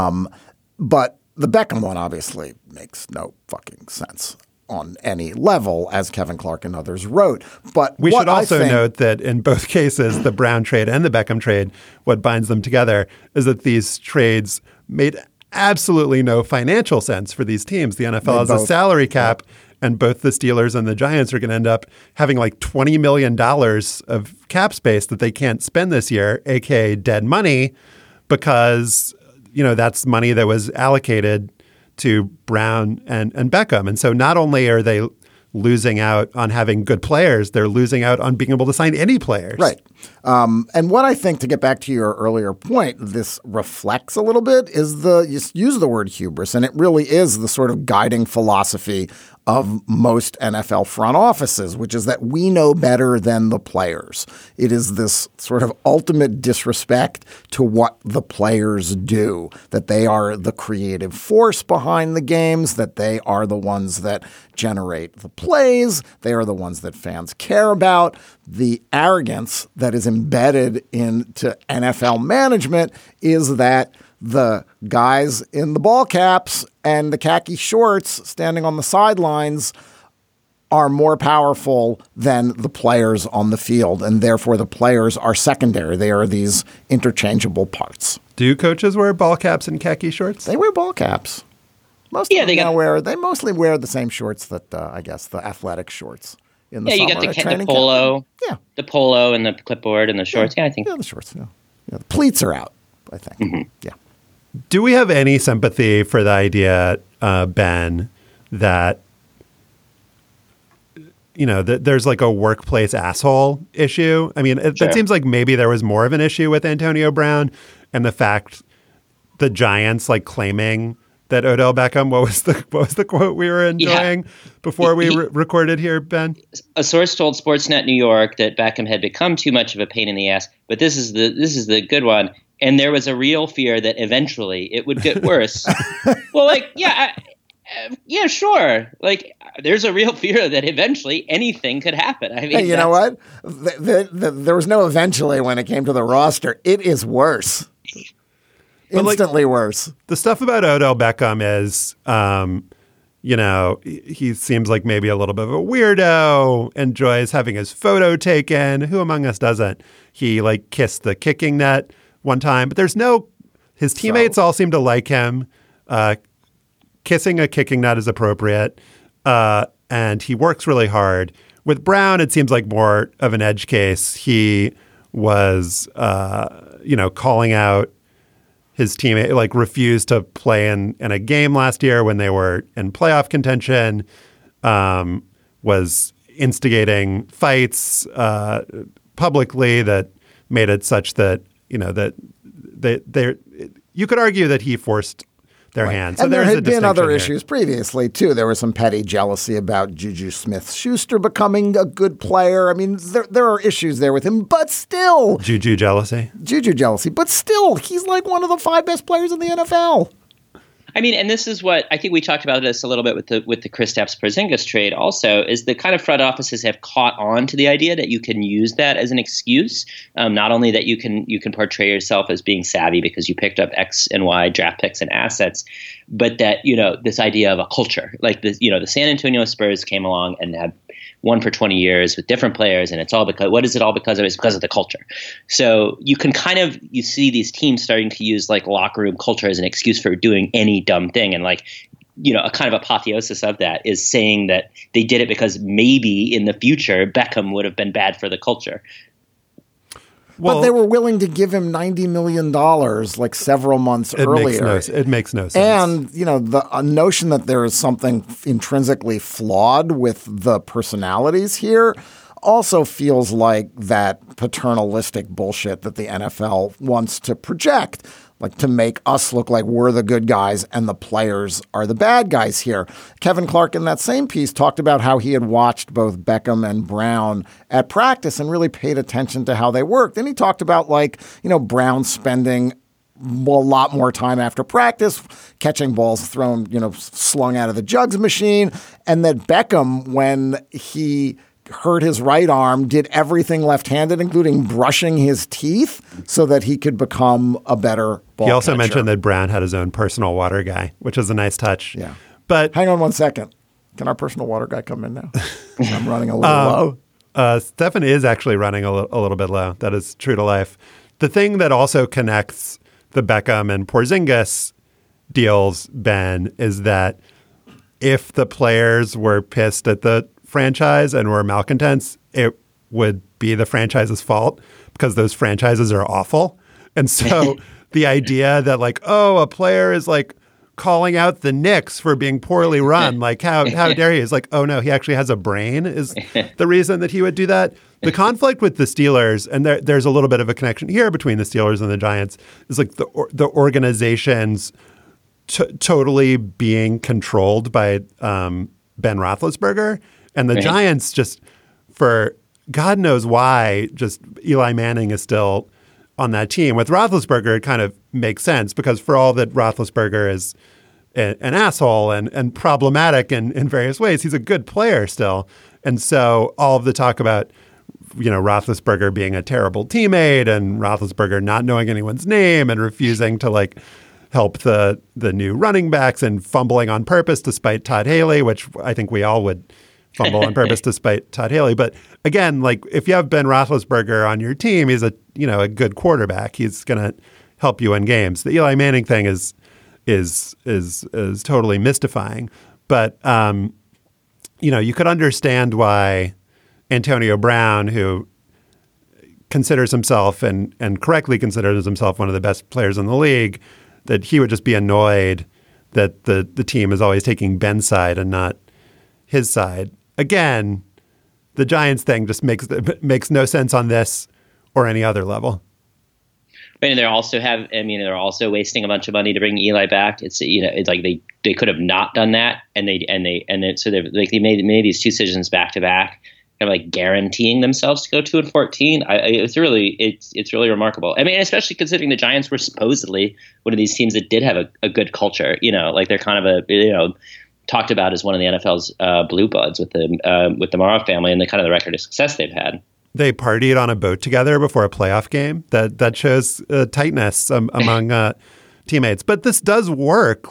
But the Beckham one obviously makes no fucking sense on any level, as Kevin Clark and others wrote. But we should also note that in both cases, the Brown trade and the Beckham trade, what binds them together is that these trades made absolutely no financial sense for these teams. The NFL has a salary cap, and both the Steelers and the Giants are going to end up having $20 million of cap space that they can't spend this year, aka dead money, because that's money that was allocated to Brown and Beckham. And so not only are they losing out on having good players, they're losing out on being able to sign any players. Right. And what I think, to get back to your earlier point, this reflects a little bit is you use the word hubris, and it really is the sort of guiding philosophy of most NFL front offices, which is that we know better than the players. It is this sort of ultimate disrespect to what the players do, that they are the creative force behind the games, that they are the ones that generate the plays, they are the ones that fans care about. The arrogance that is embedded into NFL management is that the guys in the ball caps and the khaki shorts standing on the sidelines are more powerful than the players on the field, and therefore the players are secondary. They are these interchangeable parts. Do coaches wear ball caps and khaki shorts? They wear ball caps. They mostly wear the same shorts that I guess the athletic shorts. In the you summer, got the polo, the polo and the clipboard and the shorts. I think. Yeah, the shorts. Yeah, the pleats are out, I think. Mm-hmm. Yeah. Do we have any sympathy for the idea, Ben, that that there's a workplace asshole issue? I mean, it seems like maybe there was more of an issue with Antonio Brown and the fact the Giants claiming that Odell Beckham. What was the quote we were enjoying before we recorded here, Ben? A source told Sportsnet New York that Beckham had become too much of a pain in the ass, but this is the good one. And there was a real fear that eventually it would get worse. Well, sure. There's a real fear that eventually anything could happen. I mean, hey, you know what? There was no eventually when it came to the roster. It is worse. Instantly worse. The stuff about Odell Beckham is, he seems like maybe a little bit of a weirdo, enjoys having his photo taken. Who among us doesn't? He kissed the kicking net one time, but his teammates all seem to like him. Kissing a kicking net is appropriate, and he works really hard. With Brown, it seems like more of an edge case. He was, calling out his teammate, refused to play in a game last year when they were in playoff contention, was instigating fights publicly that made it such that you could argue that he forced their hand. So and there had been other here. issues previously, too. There was some petty jealousy about Juju Smith-Schuster becoming a good player. I mean, there are issues there with him, but still. Juju jealousy, but still, he's one of the 5 best players in the NFL. I mean, and this is what I think we talked about this a little bit with the Kristaps Porzingis trade also, is the kind of front offices have caught on to the idea that you can use that as an excuse. Not only that you can portray yourself as being savvy because you picked up X and Y draft picks and assets, but that, this idea of a culture, the San Antonio Spurs came along and have won for 20 years with different players, and it's all because, what is it all because of? It's because of the culture. So you can you see these teams starting to use locker room culture as an excuse for doing any dumb thing. And a kind of apotheosis of that is saying that they did it because maybe in the future Beckham would have been bad for the culture. But they were willing to give him $90 million like several months earlier. It makes no sense. And, the notion that there is something intrinsically flawed with the personalities here also feels like that paternalistic bullshit that the NFL wants to project, like to make us look like we're the good guys and the players are the bad guys here. Kevin Clark in that same piece talked about how he had watched both Beckham and Brown at practice and really paid attention to how they worked. And he talked about Brown spending a lot more time after practice, catching balls thrown, slung out of the jugs machine. And that Beckham, when he hurt his right arm, did everything left-handed, including brushing his teeth so that he could become a better ball He also catcher. mentioned that Brown had his own personal water guy, which is a nice touch. Yeah. But hang on 1 second. Can our personal water guy come in now? I'm running a little low. Stefan is actually running a little bit low. That is true to life. The thing that also connects the Beckham and Porzingis deals, Ben, is that if the players were pissed at the franchise and were malcontents, it would be the franchise's fault because those franchises are awful. And so the idea that a player is calling out the Knicks for being poorly run, how dare he? Is oh no, he actually has a brain is the reason that he would do that. The conflict with the Steelers, and there's a little bit of a connection here between the Steelers and the Giants, is the organizations totally being controlled by Ben Roethlisberger. And the Giants, just for God knows why, just Eli Manning is still on that team. With Roethlisberger, it kind of makes sense because for all that Roethlisberger is an asshole and problematic in various ways, he's a good player still. And so all of the talk about, Roethlisberger being a terrible teammate and Roethlisberger not knowing anyone's name and refusing to help the new running backs and fumbling on purpose despite Todd Haley, which I think we all would fumble on purpose despite Todd Haley. But again, if you have Ben Roethlisberger on your team, he's a good quarterback. He's going to help you in games. The Eli Manning thing is totally mystifying. But you could understand why Antonio Brown, who considers himself and correctly considers himself one of the best players in the league, that he would just be annoyed that the team is always taking Ben's side and not his side. Again, the Giants thing just makes no sense on this or any other level. And they're also wasting a bunch of money to bring Eli back. It's they could have not done that, and they made these two decisions back to back, kind of guaranteeing themselves to go 2-14. It's really remarkable. Especially considering the Giants were supposedly one of these teams that did have a good culture. They're kind of talked about as one of the NFL's blue bloods with the Mara family and the record of success they've had. They partied on a boat together before a playoff game. That shows tightness among teammates. But this does work.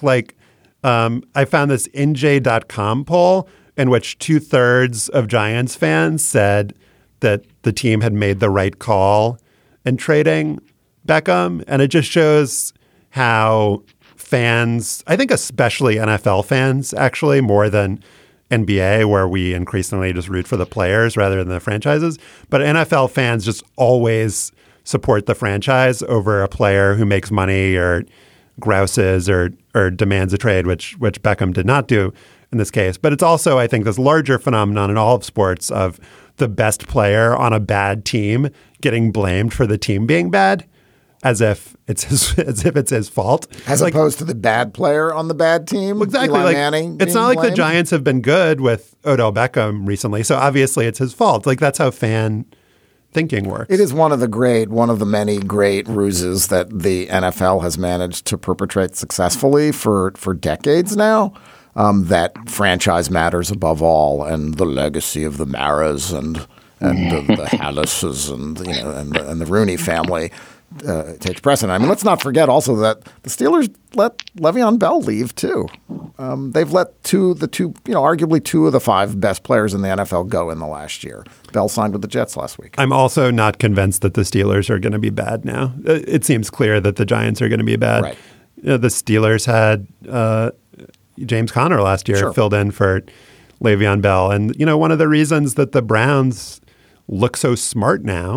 I found this NJ.com poll in which 2/3 of Giants fans said that the team had made the right call in trading Beckham. And it just shows how fans, I think especially NFL fans, actually more than NBA, where we increasingly just root for the players rather than the franchises. But NFL fans just always support the franchise over a player who makes money or grouses or demands a trade, which Beckham did not do in this case. But it's also, I think, this larger phenomenon in all of sports of the best player on a bad team getting blamed for the team being bad, as if it's his fault, as opposed to the bad player on the bad team. Exactly, Eli Manning it's not like blamed. the Giants have been good with Odell Beckham recently, so obviously it's his fault. That's how fan thinking works. It is one of the many great ruses that the NFL has managed to perpetrate successfully for decades now. That franchise matters above all, and the legacy of the Maras and the Hallises and the Rooney family takes precedent. Let's not forget also that the Steelers let Le'Veon Bell leave too. They've let arguably two of the 5 best players in the NFL go in the last year. Bell signed with the Jets last week. I'm also not convinced that the Steelers are going to be bad now. It seems clear that the Giants are going to be bad. Right. The Steelers had James Conner last year, filled in for Le'Veon Bell. And, one of the reasons that the Browns look so smart now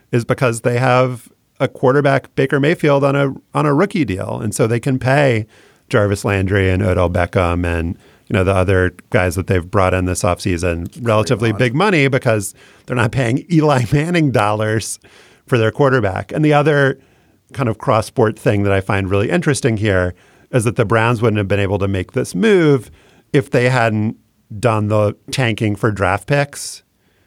is because they have a quarterback, Baker Mayfield, on a rookie deal. And so they can pay Jarvis Landry and Odell Beckham and the other guys that they've brought in this offseason relatively big money because they're not paying Eli Manning dollars for their quarterback. And the other kind of cross-sport thing that I find really interesting here is that the Browns wouldn't have been able to make this move if they hadn't done the tanking for draft picks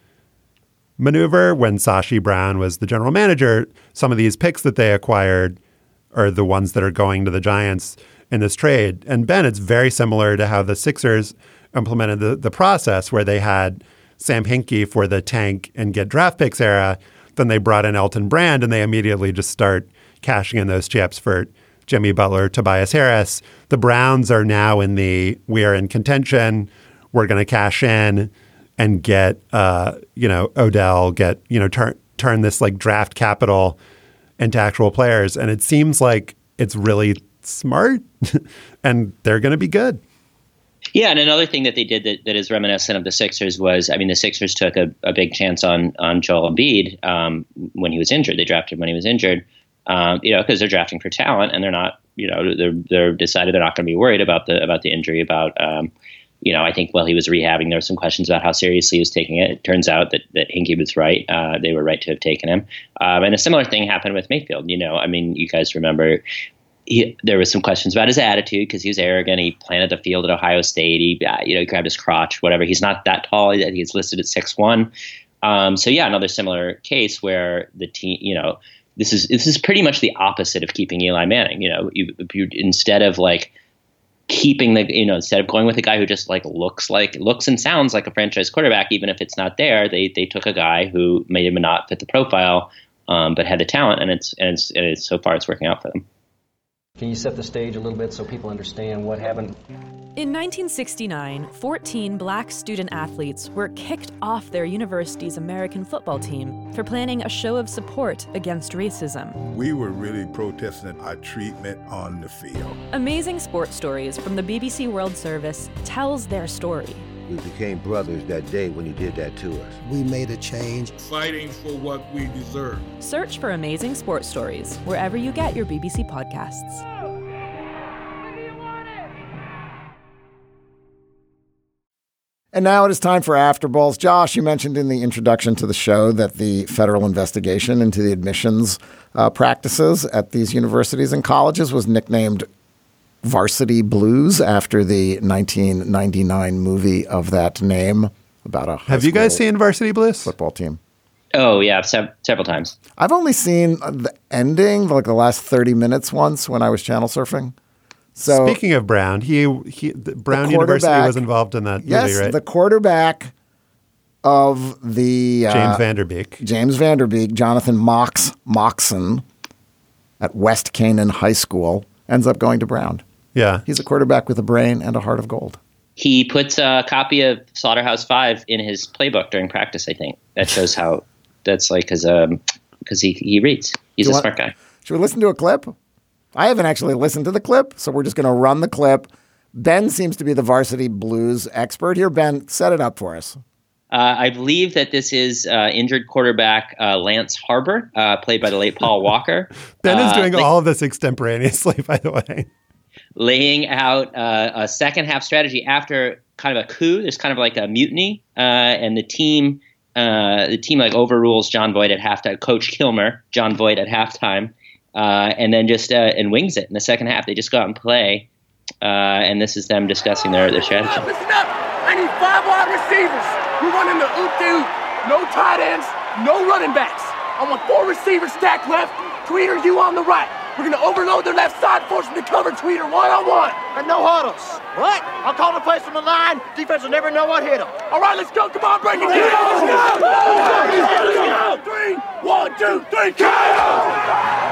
maneuver when Sashi Brown was the general manager. Some of these picks that they acquired are the ones that are going to the Giants in this trade. And Ben, it's very similar to how the Sixers implemented the process where they had Sam Hinkie for the tank and get draft picks era. Then they brought in Elton Brand and they immediately just start cashing in those chips for Jimmy Butler, Tobias Harris. The Browns are now we are in contention. We're going to cash in and get, Odell, turn this like draft capital into actual players. And it seems like it's really smart and they're going to be good. Yeah, and another thing that they did that is reminiscent of the Sixers was, the Sixers took a big chance on Joel Embiid when he was injured. They drafted him when he was injured, because they're drafting for talent and they're not, they're decided they're not going to be worried about the injury. I think while he was rehabbing, there were some questions about how seriously he was taking it. It turns out that Hinkie was right. They were right to have taken him. And a similar thing happened with Mayfield. You guys remember there was some questions about his attitude because he was arrogant. He planted the field at Ohio State. He grabbed his crotch, whatever. He's not that tall. He's listed at 6'1". Another similar case where the team, this is pretty much the opposite of keeping Eli Manning. You instead of like keeping instead of going with a guy who just like looks and sounds like a franchise quarterback, even if it's not there, they took a guy who may have not fit the profile, but had the talent, and it's so far it's working out for them. Can you set the stage a little bit so people understand what happened? In 1969, 14 black student athletes were kicked off their university's American football team for planning a show of support against racism. We were really protesting our treatment on the field. Amazing Sports Stories from the BBC World Service tells their story. We became brothers that day when he did that to us. We made a change. Fighting for what we deserve. Search for Amazing Sports Stories wherever you get your BBC podcasts. And now it is time for After Balls. Josh, you mentioned in the introduction to the show that the federal investigation into the admissions practices at these universities and colleges was nicknamed Varsity Blues after the 1999 movie of that name about a high Have you guys seen Varsity Blues? Football team. Oh, yeah, several times. I've only seen the ending, like the last 30 minutes once when I was channel surfing. So speaking of Brown, Brown University was involved in that movie, right? Yes, the quarterback of the James Vanderbeek, Jonathan Moxon at West Canaan High School, ends up going to Brown. Yeah. He's a quarterback with a brain and a heart of gold. He puts a copy of Slaughterhouse-5 in his playbook during practice, I think. That shows how that's like because he reads. He's a smart guy. Should we listen to a clip? I haven't actually listened to the clip, so we're just going to run the clip. Ben seems to be the Varsity Blues expert here. Ben, set it up for us. I believe that this is injured quarterback Lance Harbor, played by the late Paul Walker. Ben is doing all of this extemporaneously, by the way. Laying out a second half strategy after kind of a coup. There's kind of like a mutiny, and the team like overrules John Voight at halftime. Coach Kilmer, John Voight at halftime, and then just and wings it in the second half. They just go out and play, and this is them discussing their strategy. Listen up! I need 5 wide receivers. We're running the oop-doo, no tight ends, no running backs. I want 4 receivers stacked left. Tweeter, you on the right. We're going to overload their left side, force them to cover Tweeter one-on-one. And no huddles. What? I'll call the plays from the line. Defense will never know what hit them. All right, let's go. Come on, break it down. Let's go. 3, 1, 2, 3, KO!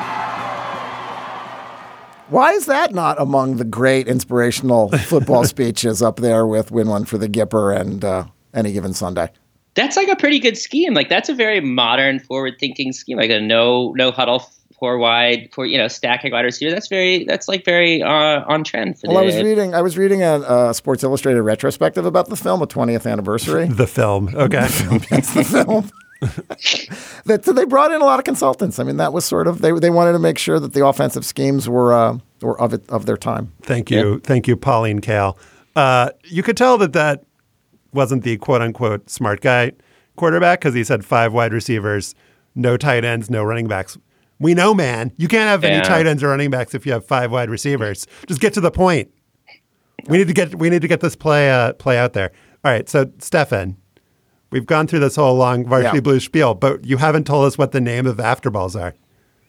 Why is that not among the great inspirational football speeches up there with Win One for the Gipper and Any Given Sunday? That's like a pretty good scheme. Like that's a very modern, forward-thinking scheme. Like a no huddle, 4 wide, stacking wide receiver. That's very on trend. I was reading a Sports Illustrated retrospective about the film, a 20th anniversary. The film, okay. It's the film. So they brought in a lot of consultants. I mean, that was sort of they wanted to make sure that the offensive schemes were of their time. Thank you, Thank you, Pauline Kael. You could tell that wasn't the quote unquote smart guy quarterback because he said 5 wide receivers, no tight ends, no running backs. We know, man, you can't have any tight ends or running backs if you have 5 wide receivers. Just get to the point. We need to get this play out there. All right, so Stefan, we've gone through this whole long Varsity Blues spiel, but you haven't told us what the name of afterballs are.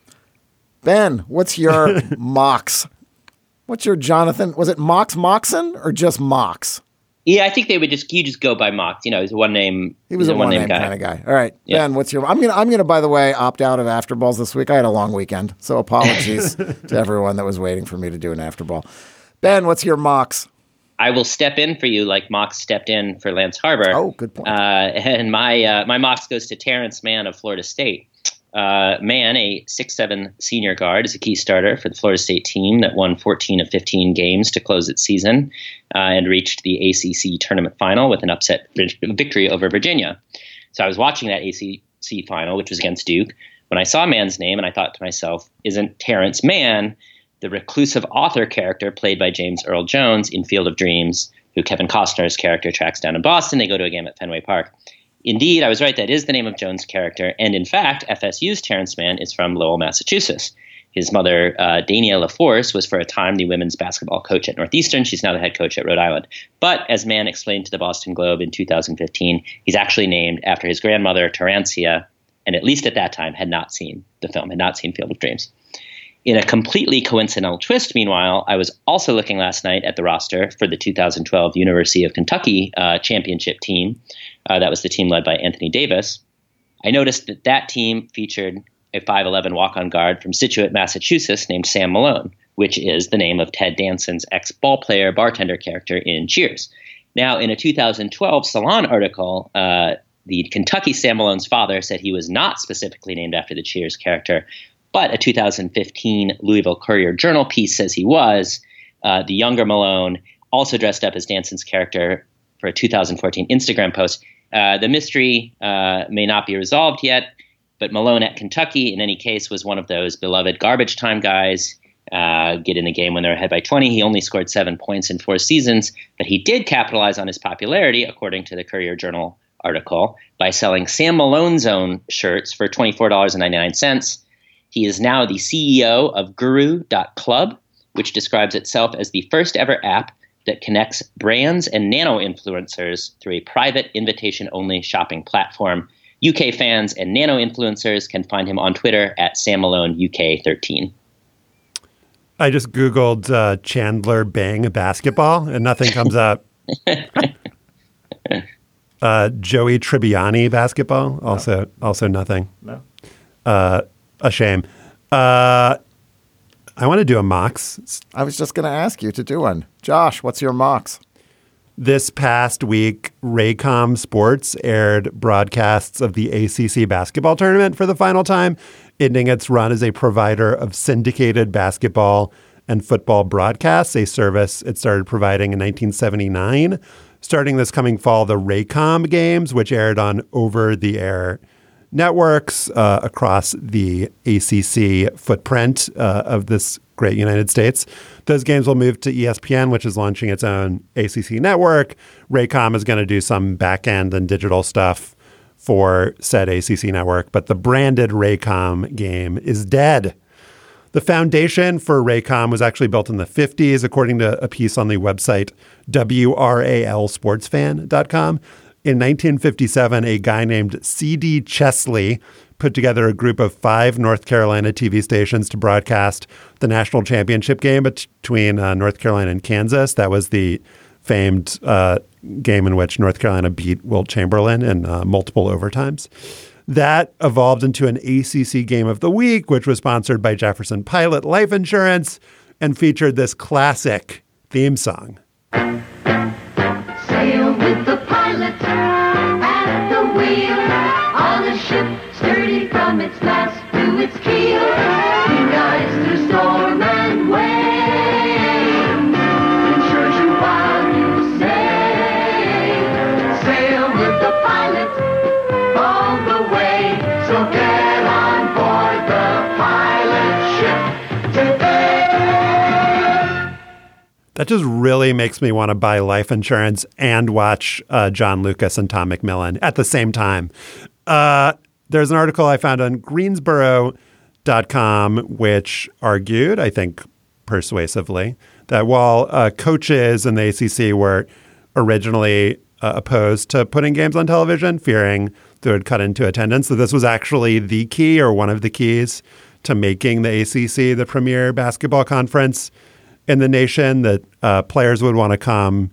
Ben, what's your Mox? What's your Jonathan? Was it Mox Moxon or just Mox? Yeah, I think they would just go by Mox. You know, he's a one name. He was a one name kind of guy. All right, Ben, what's your? I'm gonna by the way opt out of afterballs this week. I had a long weekend, so apologies to everyone that was waiting for me to do an afterball. Ben, what's your Mox? I will step in for you like Mox stepped in for Lance Harbor. Oh, good point. And my Mox goes to Terrence Mann of Florida State. Mann, a 6'7" senior guard, is a key starter for the Florida State team that won 14 of 15 games to close its season and reached the ACC tournament final with an upset victory over Virginia. So I was watching that ACC final, which was against Duke, when I saw Mann's name, and I thought to myself, isn't Terrence Mann the reclusive author character played by James Earl Jones in Field of Dreams, who Kevin Costner's character tracks down in Boston? They go to a game at Fenway Park. Indeed, I was right. That is the name of Jones' character. And in fact, FSU's Terrence Mann is from Lowell, Massachusetts. His mother, Dania LaForce, was for a time the women's basketball coach at Northeastern. She's now the head coach at Rhode Island. But as Mann explained to the Boston Globe in 2015, he's actually named after his grandmother, Tarancia, and at least at that time had not seen the film, had not seen Field of Dreams. In a completely coincidental twist, meanwhile, I was also looking last night at the roster for the 2012 University of Kentucky championship team. That was the team led by Anthony Davis. I noticed that team featured a 5'11" walk-on guard from Scituate, Massachusetts named Sam Malone, which is the name of Ted Danson's ex-ballplayer bartender character in Cheers. Now, in a 2012 Salon article, the Kentucky Sam Malone's father said he was not specifically named after the Cheers character, but a 2015 Louisville Courier-Journal piece says he was. The younger Malone also dressed up as Danson's character for a 2014 Instagram post. The mystery may not be resolved yet, but Malone at Kentucky, in any case, was one of those beloved garbage time guys. Get in the game when they're ahead by 20. He only scored 7 points in 4 seasons, but he did capitalize on his popularity, according to the Courier-Journal article, by selling Sam Malone's own shirts for $24.99. He is now the CEO of Guru.club, which describes itself as the first ever app that connects brands and nano-influencers through a private invitation-only shopping platform. UK fans and nano-influencers can find him on Twitter at SamMaloneUK13. I just Googled Chandler Bang basketball, and nothing comes up. Joey Tribbiani basketball, also nothing. No. A shame. I want to do a Mox. I was just going to ask you to do one. Josh, what's your Mox? This past week, Raycom Sports aired broadcasts of the ACC basketball tournament for the final time, ending its run as a provider of syndicated basketball and football broadcasts, a service it started providing in 1979. Starting this coming fall, the Raycom games, which aired on over-the-air networks across the ACC footprint of this great United States. Those games will move to ESPN, which is launching its own ACC network. Raycom is going to do some back-end and digital stuff for said ACC network, but the branded Raycom game is dead. The foundation for Raycom was actually built in the 50s, according to a piece on the website WRALSportsfan.com. In 1957, a guy named C.D. Chesley put together a group of 5 North Carolina TV stations to broadcast the national championship game between North Carolina and Kansas. That was the famed game in which North Carolina beat Wilt Chamberlain in multiple overtimes. That evolved into an ACC Game of the Week, which was sponsored by Jefferson Pilot Life Insurance and featured this classic theme song. Sail with the pilot at the wheel on a ship sturdy from its mast to its keel. He guides through storm and wave, ensures you while you sail. Sail with the pilot all the way. That just really makes me want to buy life insurance and watch John Lucas and Tom McMillan at the same time. There's an article I found on Greensboro.com which argued, I think persuasively, that while coaches in the ACC were originally opposed to putting games on television, fearing they would cut into attendance, that this was actually the key or one of the keys to making the ACC the premier basketball conference in the nation, that players would want to come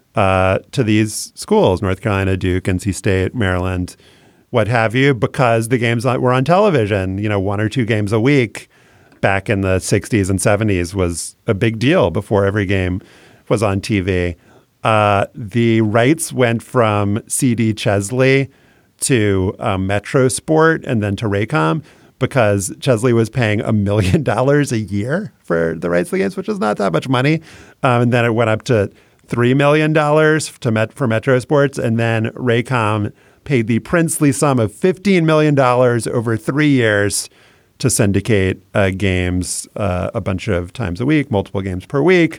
to these schools, North Carolina, Duke, NC State, Maryland, what have you, because the games were on television. 1 or 2 games a week back in the 60s and 70s was a big deal before every game was on TV. The rights went from C.D. Chesley to Metro Sport and then to Raycom, because Chesley was paying $1 million a year for the rights to the games, which is not that much money. And then it went up to $3 million for Metro Sports. And then Raycom paid the princely sum of $15 million over 3 years to syndicate games a bunch of times a week, multiple games per week.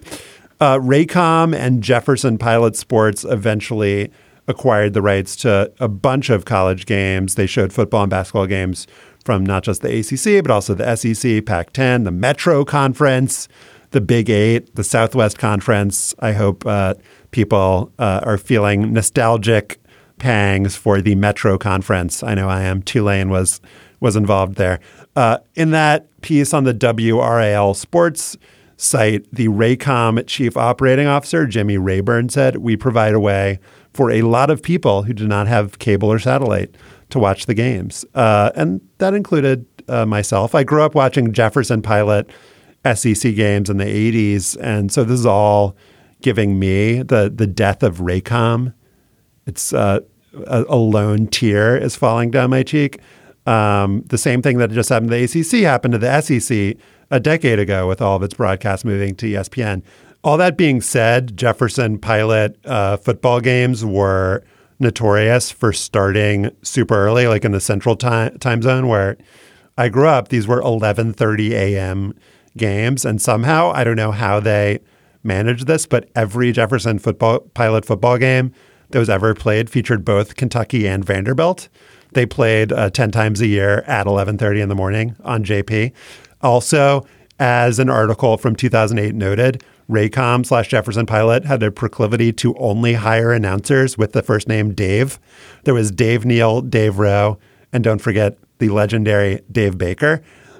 Raycom and Jefferson Pilot Sports eventually acquired the rights to a bunch of college games. They showed football and basketball games from not just the ACC, but also the SEC, Pac-10, the Metro Conference, the Big Eight, the Southwest Conference. I hope people are feeling nostalgic pangs for the Metro Conference. I know I am. Tulane was involved there. In that piece on the WRAL Sports site, the Raycom chief operating officer, Jimmy Rayburn, said, "We provide a way for a lot of people who do not have cable or satellite to watch the games." And that included myself. I grew up watching Jefferson Pilot SEC games in the 80s. And so this is all giving me the death of Raycom. It's a lone tear is falling down my cheek. The same thing that just happened to the ACC happened to the SEC a decade ago with all of its broadcasts moving to ESPN. All that being said, Jefferson Pilot football games were notorious for starting super early, like in the central time zone where I grew up. These were 11:30 a.m. games. And somehow, I don't know how they managed this, but every Jefferson Pilot football game that was ever played featured both Kentucky and Vanderbilt. They played 10 times a year at 11:30 in the morning on JP. Also, as an article from 2008 noted, Raycom/Jefferson Pilot had a proclivity to only hire announcers with the first name Dave. There was Dave Neal, Dave Rowe, and don't forget the legendary Dave Baker.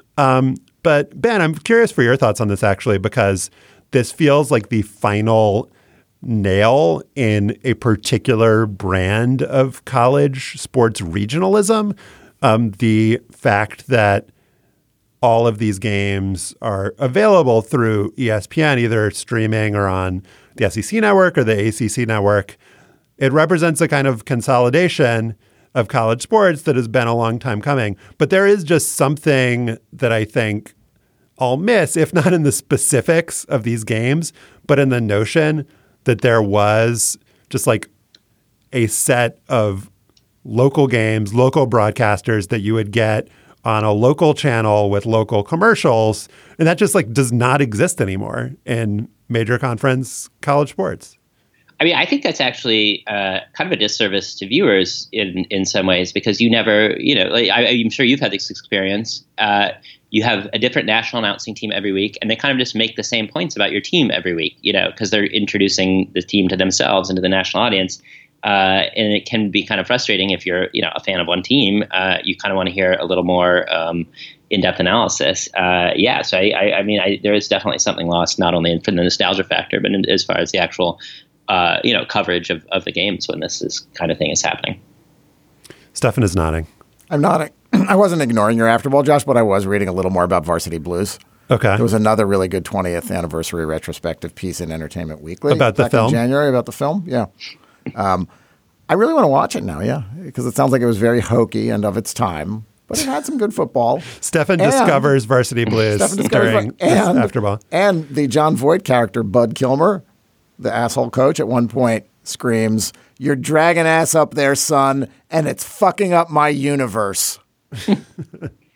But Ben, I'm curious for your thoughts on this actually, because this feels like the final nail in a particular brand of college sports regionalism. The fact that all of these games are available through ESPN, either streaming or on the SEC network or the ACC network. It represents a kind of consolidation of college sports that has been a long time coming. But there is just something that I think I'll miss, if not in the specifics of these games, but in the notion that there was just like a set of local games, local broadcasters that you would get on a local channel with local commercials. And that just like does not exist anymore in major conference college sports. I mean, I think that's actually kind of a disservice to viewers in some ways, because you never, like, I'm sure you've had this experience. You have a different national announcing team every week, and they kind of just make the same points about your team every week, because they're introducing the team to themselves and to the national audience. And it can be kind of frustrating if you're, a fan of one team. You kind of want to hear a little more in-depth analysis. So I mean, there is definitely something lost, not only from the nostalgia factor, but as far as the actual, coverage of the games when this kind of thing is happening. Stefan is nodding. I'm nodding. I wasn't ignoring your afterball, Josh, but I was reading a little more about Varsity Blues. Okay. There was another really good 20th anniversary retrospective piece in Entertainment Weekly. About the film? In January, about the film, yeah. I really want to watch it now, yeah, because it sounds like it was very hokey and of its time, but it had some good football. Stefan discovers Varsity Blues during afterball. And the John Voight character, Bud Kilmer, the asshole coach, at one point screams, "You're dragging ass up there, son, and it's fucking up my universe." Because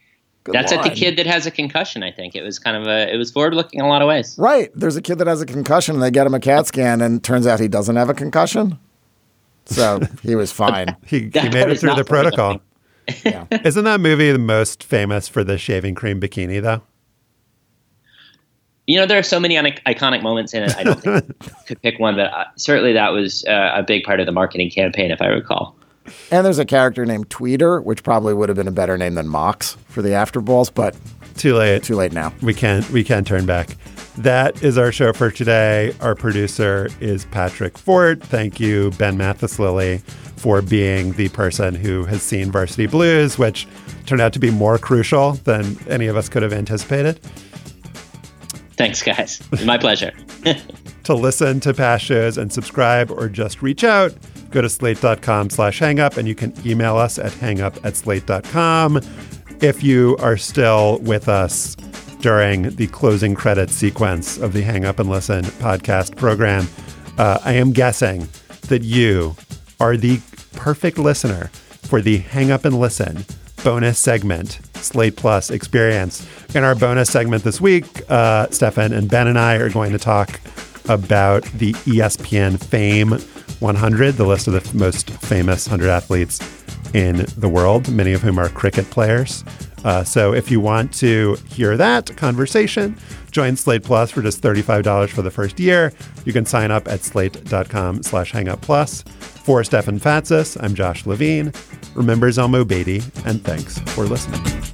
That's line. at the kid that has a concussion. I think it was it was forward looking in a lot of ways. Right. There's a kid that has a concussion and they get him a CAT scan and turns out he doesn't have a concussion. So he was fine. he made it through the protocol. Yeah. Isn't that movie the most famous for the shaving cream bikini, though? There are so many iconic moments in it. I don't think I could pick one, but certainly that was a big part of the marketing campaign, if I recall. And there's a character named Tweeter, which probably would have been a better name than Mox for the Afterballs, but too late. Too late now. We can't turn back. That is our show for today. Our producer is Patrick Fort. Thank you, Ben Mathis-Lilly, for being the person who has seen Varsity Blues, which turned out to be more crucial than any of us could have anticipated. Thanks, guys. My pleasure. To listen to past shows and subscribe or just reach out, go to slate.com/hangup, and you can email us at hangup@slate.com. If you are still with us during the closing credits sequence of the Hang Up and Listen podcast program, I am guessing that you are the perfect listener for the Hang Up and Listen bonus segment, Slate Plus experience. In our bonus segment this week, Stefan and Ben and I are going to talk about the ESPN Fame 100, the list of the most famous 100 athletes in the world, many of whom are cricket players. So if you want to hear that conversation, join Slate Plus for just $35 for the first year. You can sign up at slate.com/hangupplus. For Stefan Fatsis, I'm Josh Levine. Remember Zelmo Beatty, and thanks for listening.